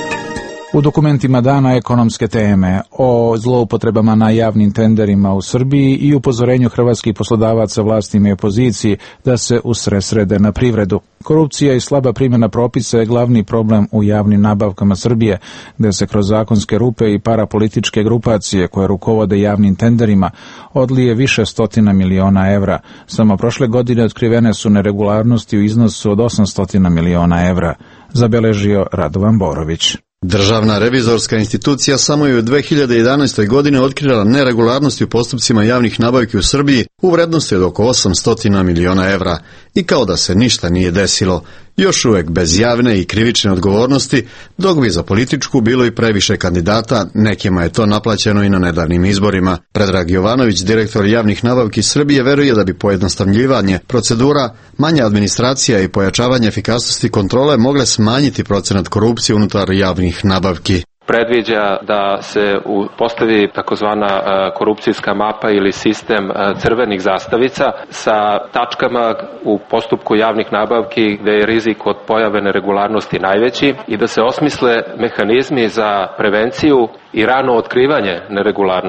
U dokumentima dana ekonomske teme o zloupotrebama na javnim tenderima u Srbiji i upozorenju hrvatskih poslodavaca vlastima i opoziciji da se usredsrede na privredu. Korupcija i slaba primjena propisa je glavni problem u javnim nabavkama Srbije, gde se kroz zakonske rupe i parapolitičke grupacije koje rukovode javnim tenderima odlije više stotina miliona evra. Samo prošle godine otkrivene su neregularnosti u iznosu od 800 miliona evra, zabeležio Radovan Borović. Državna revizorska institucija samo je u 2011. godini otkrila neregularnosti u postupcima javnih nabavki u Srbiji u vrednosti od oko 800 miliona evra. I kao da se ništa nije desilo, još uvijek bez javne i krivične odgovornosti, dok bi za političku bilo i previše kandidata, nekima je to naplaćeno i na nedavnim izborima. Predrag Jovanović, direktor javnih nabavki Srbije, veruje da bi pojednostavljivanje procedura, manja administracija i pojačavanje efikasnosti kontrole mogle smanjiti procenat korupcije unutar javnih nabavki. Predviđa da se postavi takozvana korupcijska mapa ili sistem crvenih zastavica sa tačkama u postupku javnih nabavki gdje je rizik od pojave neregularnosti najveći i da se osmisle mehanizmi za prevenciju i rano otkrivanje neregularnosti.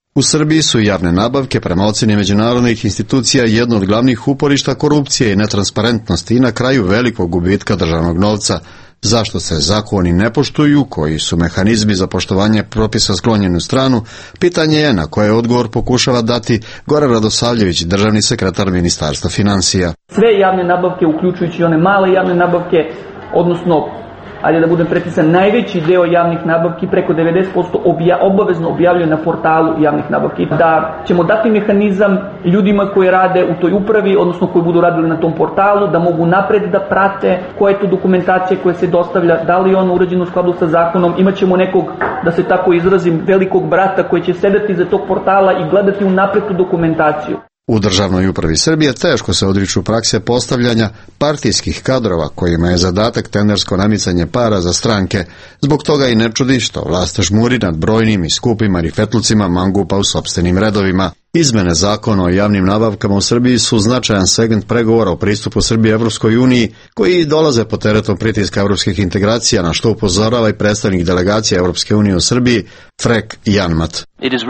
U Srbiji su javne nabavke prema ocjeni međunarodnih institucija jedno od glavnih uporišta korupcije i netransparentnosti i na kraju velikog gubitka državnog novca. Zašto se zakoni ne poštuju, koji su mehanizmi za poštovanje propisa sklonjeni u stranu, pitanje je na koje odgovor pokušava dati Goran Radosavljević, državni sekretar Ministarstva financija. Sve javne nabavke, uključujući one male javne nabavke, odnosno ajde da budem precisan, najveći deo javnih nabavki, preko 90% obavezno objavljuje na portalu javnih nabavki. Da ćemo dati mehanizam ljudima koji rade u toj upravi, odnosno koji budu radili na tom portalu, da mogu napred da prate koja je to dokumentacija koja se dostavlja, da li je ono urađeno u skladu sa zakonom. Imaćemo nekog, da se tako izrazim, velikog brata koji će sedeti iza tog portala i gledati unapred tu dokumentaciju. U državnoj upravi Srbije teško se odriču prakse postavljanja partijskih kadrova kojima je zadatak tendersko namicanje para za stranke. Zbog toga i ne čudi što vlast žmuri nad brojnim i skupim marifetlucima mangupa u sopstvenim redovima. Izmene zakona o javnim nabavkama u Srbiji su značajan segment pregovora o pristupu Srbije Evropskoj uniji, koji dolaze pod teretom pritiska evropskih integracija, na što upozorava i predstavnik delegacije Evropske unije u Srbiji, Frek Janmat.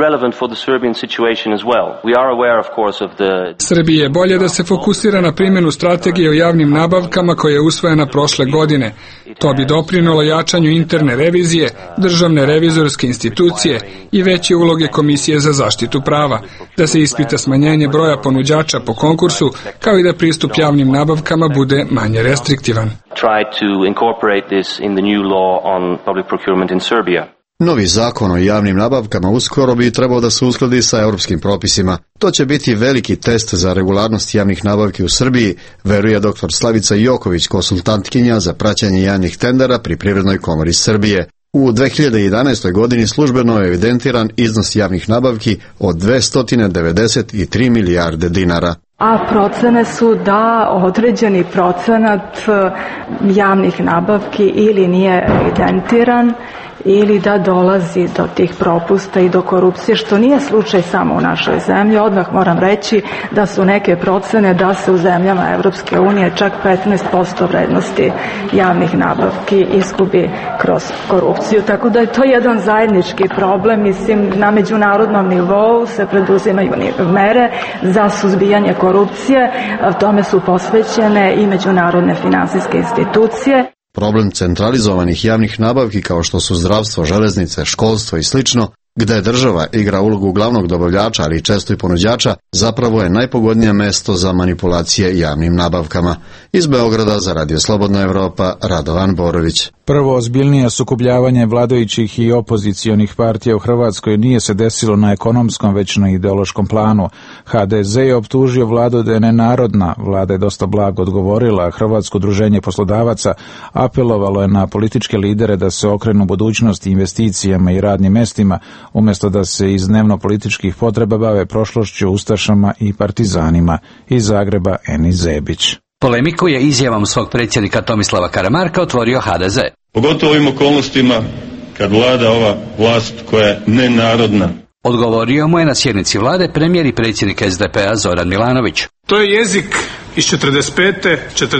Srbiji je bolje da se fokusira na primjenu strategije o javnim nabavkama koja je usvojena prošle godine. To bi doprinelo jačanju interne revizije, državne revizorske institucije i veće uloge Komisije za zaštitu prava, da se ispita smanjenje broja ponuđača po konkursu, kao i da pristup javnim nabavkama bude manje restriktivan. Novi zakon o javnim nabavkama uskoro bi trebao da se uskladi sa europskim propisima. To će biti veliki test za regularnost javnih nabavki u Srbiji, veruje dr. Slavica Joković, konsultantkinja za praćenje javnih tendera pri Privrednoj komori Srbije. U 2011. godini službeno je evidentiran iznos javnih nabavki od 293 milijarde dinara. A procene su da određeni procenat javnih nabavki ili nije evidentiran ili da dolazi do tih propusta i do korupcije, što nije slučaj samo u našoj zemlji. Odmah moram reći da su neke procene da se u zemljama Evropske unije čak 15% vrednosti javnih nabavki izgubi kroz korupciju. Tako da je to jedan zajednički problem. Mislim, na međunarodnom nivou se preduzimaju mere za suzbijanje korupcije. Tome su posvećene i međunarodne finansijske institucije. Problem centralizovanih javnih nabavki kao što su zdravstvo, železnice, školstvo i slično, gde država igra ulogu glavnog dobavljača, ali i često i ponuđača, zapravo je najpogodnije mesto za manipulacije javnim nabavkama. Iz Beograda za Radio Slobodna Evropa, Radovan Borović. Prvo ozbiljnije sukobljavanje vladajućih i opozicionih partija u Hrvatskoj nije se desilo na ekonomskom, već na ideološkom planu. HDZ je optužio vladu da je nenarodna, vlada je dosta blago odgovorila, a Hrvatsko udruženje poslodavaca apelovalo je na političke lidere da se okrenu budućnosti, investicijama i radnim mestima, umjesto da se iz dnevno-političkih potreba bave prošlošću, ustašama i partizanima. Iz Zagreba, Eni Zebić. Polemiku je izjavom svog predsjednika Tomislava Karamarka otvorio HDZ. Pogotovo u ovim okolnostima kad vlada ova vlast koja je nenarodna. Odgovorio mu je na sjednici vlade premijer i predsjednik SDP-a Zoran Milanović. To je jezik iz 45.,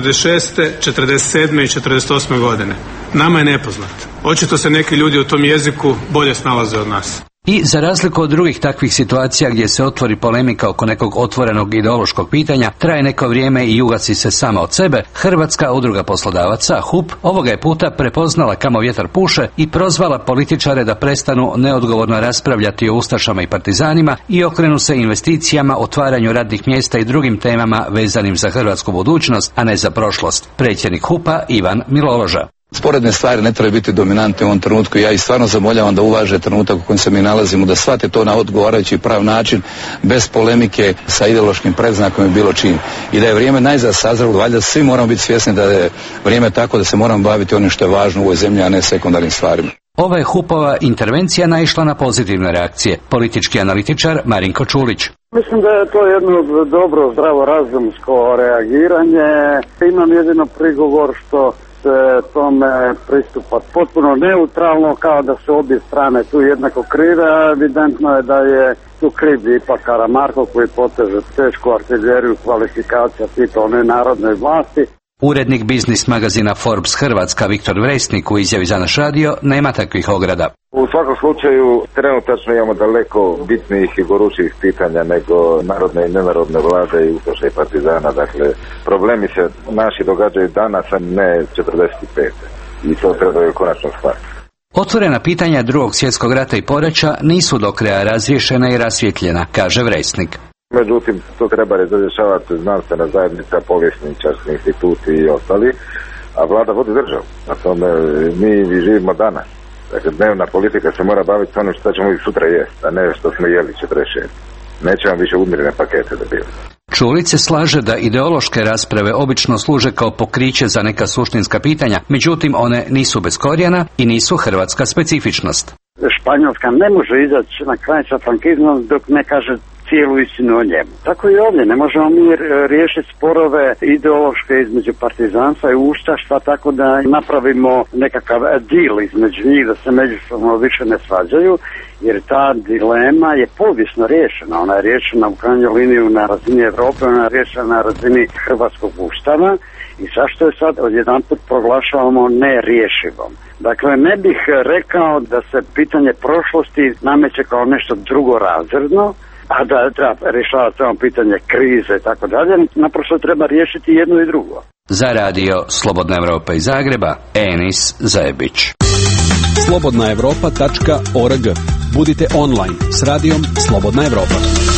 46., 47. i 48. godine. Nama je nepoznat. Očito se neki ljudi u tom jeziku bolje snalaze od nas. I za razliku od drugih takvih situacija gdje se otvori polemika oko nekog otvorenog ideološkog pitanja, traje neko vrijeme i ugasi se sama od sebe, Hrvatska udruga poslodavaca, HUP, ovoga je puta prepoznala kamo vjetar puše i prozvala političare da prestanu neodgovorno raspravljati o ustašama i partizanima i okrenu se investicijama, otvaranju radnih mjesta i drugim temama vezanim za hrvatsku budućnost, a ne za prošlost. Predsjednik HUP-a Ivan Miloloža. Sporedne stvari ne trebaju biti dominantne u ovom trenutku. Ja ih stvarno zamoljavam da uvaže trenutak u kojem se mi nalazimo, da shvate to na odgovarajući prav način, bez polemike sa ideološkim predznakom i bilo čim. I da je vrijeme najzad sazrelo, valjda svi moramo biti svjesni da je vrijeme tako da se moramo baviti onim što je važno u ovoj zemlji, a ne sekundarnim stvarima. Ova je HUP-ova intervencija naišla na pozitivne reakcije. Politički analitičar Marinko Čulić. Mislim da je to jedno dobro, zdravo razumsko reagiranje. Imam jedino prigovor što se tome pristupa potpuno neutralno, kao da su obje strane tu jednako krive, a evidentno je da je tu kriv ipak Karamarko koji poteže tešku artiljeriju kvalifikacija tipa one narodne vlasti. Urednik biznis magazina Forbes Hrvatska Viktor Vresnik u izjavi za naš radio nema takvih ograda. U svakom slučaju trenutačno imamo daleko bitnijih i gorućih pitanja nego narodne i nenarodne vlade i ustaša i partizana. Dakle, problemi se naši događaju danas, a ne 45. I to trebaju konačno shvatiti. Otvorena pitanja Drugog svjetskog rata i poraća nisu do kraja razriješena i rasvjetljena, kaže Vresnik. Međutim, to treba razrješavati znanstvena zajednica, povjesničarski instituti i ostali, a vlada vodi državu. Na tome mi živimo danas. Dakle, dnevna politika se mora baviti onim što ćemo i sutra jesti, a ne što smo jeli 46. Nećemo više umirene pakete dobiti. Čulić se slaže da ideološke rasprave obično služe kao pokriće za neka suštinska pitanja, međutim one nisu bez korijena i nisu hrvatska specifičnost. Španjolska ne može izaći na kraj sa frankizmom dok ne kaže cijelu istinu o njemu. Tako i ovdje, ne možemo mi riješiti sporove ideološke između partizanstva i ustaštva tako da napravimo nekakav deal između njih da se međusobno više ne svađaju, jer ta dilema je povijesno riješena. Ona je riješena u krajnjoj liniji na razini Europe, ona je riješena na razini hrvatskog ustava i zašto je sad odjedanput proglašavamo nerješivom. Dakle, ne bih rekao da se pitanje prošlosti nameće kao nešto drugorazredno, a da treba rješavati samo pitanje krize i tako dalje, naprosto treba riješiti jedno i drugo. Za radio Slobodna Evropa iz Zagreba, Enis Zajebić. slobodnaevropa.org. Budite online s radijom Slobodna Evropa.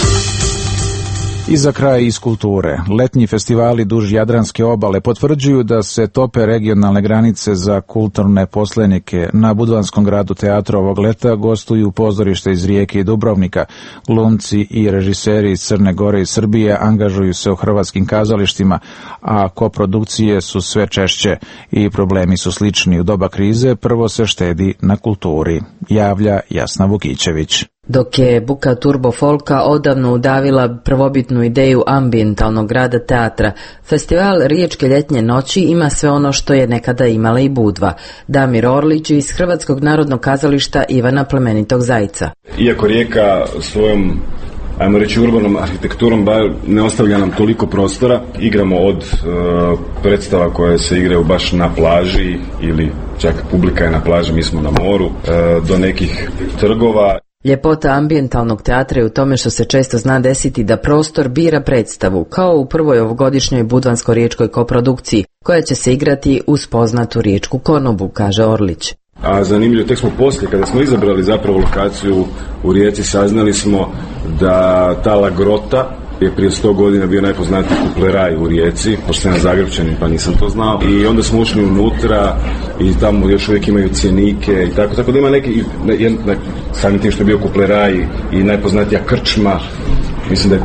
I za kraj iz kulture. Letnji festivali duž Jadranske obale potvrđuju da se tope regionalne granice za kulturne poslenike. Na Budvanskom gradu teatra ovog leta gostuju pozorište iz Rijeke i Dubrovnika. Glumci i režiseri iz Crne Gore i Srbije angažuju se u hrvatskim kazalištima, a koprodukcije su sve češće i problemi su slični. U doba krize prvo se štedi na kulturi, javlja Jasna Vukićević. Dok je buka turbo folka odavno udavila prvobitnu ideju ambijentalnog grada teatra, festival Riječke ljetnje noći ima sve ono što je nekada imala i Budva. Damir Orlić iz Hrvatskog narodnog kazališta Ivana Plemenitog Zajca. Iako Rijeka svojom, ajmo reći, urbanom arhitekturom ne ostavlja nam toliko prostora, igramo od predstava koje se igraju baš na plaži ili čak publika je na plaži, mi smo na moru, do nekih trgova. Ljepota ambijentalnog teatra je u tome što se često zna desiti da prostor bira predstavu, kao u prvoj ovogodišnjoj budvansko-riječkoj koprodukciji, koja će se igrati uz poznatu riječku konobu, kaže Orlić. A zanimljivo, tek smo poslije, kada smo izabrali zapravo lokaciju u Rijeci, saznali smo da ta La Grota je prije 100 godina bio najpoznatiji kupleraj u Rijeci, pošto sam Zagrepčanin pa nisam to znao, i onda smo ušli unutra i tamo još uvijek imaju cjenike i tako da ima neki, samim tim što je bio kupleraj i najpoznatija krčma, mislim da je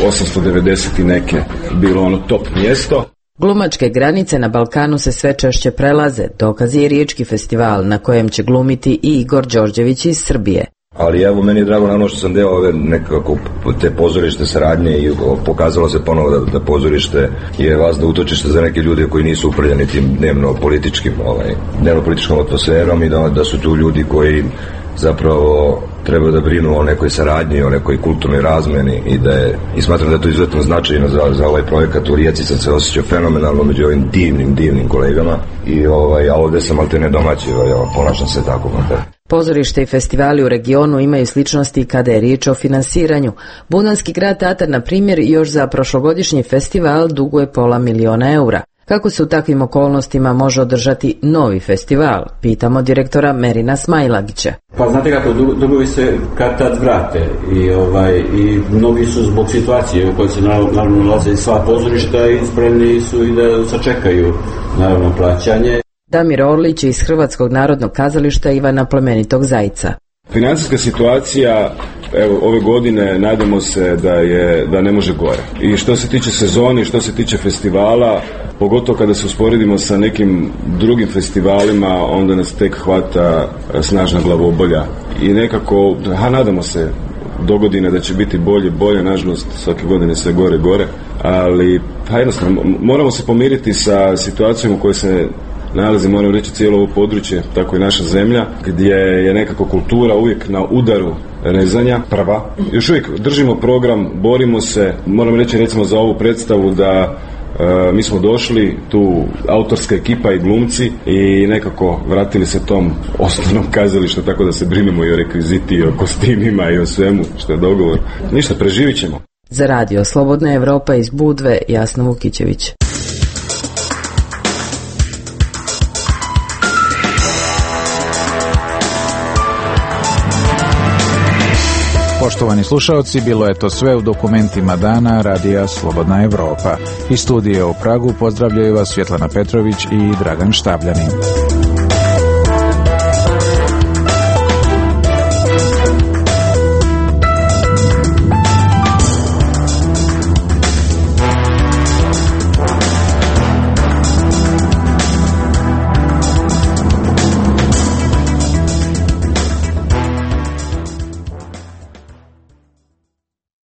1890 i neke bilo ono top mjesto. Glumačke granice na Balkanu se sve češće prelaze, dokaz je Riječki festival na kojem će glumiti i Igor Đorđević iz Srbije. Ali evo, meni je drago na ono što sam deo ove nekako te pozorište saradnje i pokazalo se ponovo da pozorište je važno utočište za neke ljude koji nisu uprljani tim dnevno političkom atmosferom i da su tu ljudi koji zapravo treba da brinu o nekoj saradnji, o nekoj kulturnoj razmeni i smatram da je to izuzetno značajno za ovaj projekat. U Rijeci sam se osjećao fenomenalno među ovim divnim kolegama a ovdje sam alterne domaći, ponašam se tako. Pozorište i festivali u regionu imaju sličnosti kada je riječ o finansiranju. Budvanski grad teatar, na primjer, još za prošlogodišnji festival duguje €500.000. Kako se u takvim okolnostima može održati novi festival? Pitamo direktora Merina Smajlagića. Pa znate kako, dugovi se kad tad vrate i mnogi su zbog situacije u kojoj se naravno nalaze sva pozorišta i spremni su i da sačekaju naravno plaćanje. Damir Orlić iz Hrvatskog narodnog kazališta Ivana Plemenitog Zajca. Financijska situacija ove godine nadamo se da ne može gore. I što se tiče sezoni, što se tiče festivala, pogotovo kada se usporedimo sa nekim drugim festivalima, onda nas tek hvata snažna glavobolja. I nekako, nadamo se do godine da će biti bolje, nažalost svake godine sve gore, ali jednostavno moramo se pomiriti sa situacijom u kojoj se nalazi, moram reći, cijelo ovo područje, tako i naša zemlja, gdje je nekako kultura uvijek na udaru rezanja prva. Još uvijek držimo program, borimo se, moram reći recimo za ovu predstavu da Mi smo došli, tu autorska ekipa i glumci, i nekako vratili se tom osnovnom kazalištu, tako da se brinemo i o rekviziti, i o kostimima, i o svemu što je dogovor. Ništa, preživit ćemo. Za radio Slobodna Evropa iz Budve, Jasna Vukićević. Poštovani slušaoci, bilo je to sve u dokumentima dana Radija Slobodna Evropa. Iz studija u Pragu pozdravljaju vas Svjetlana Petrović i Dragan Štabljanin.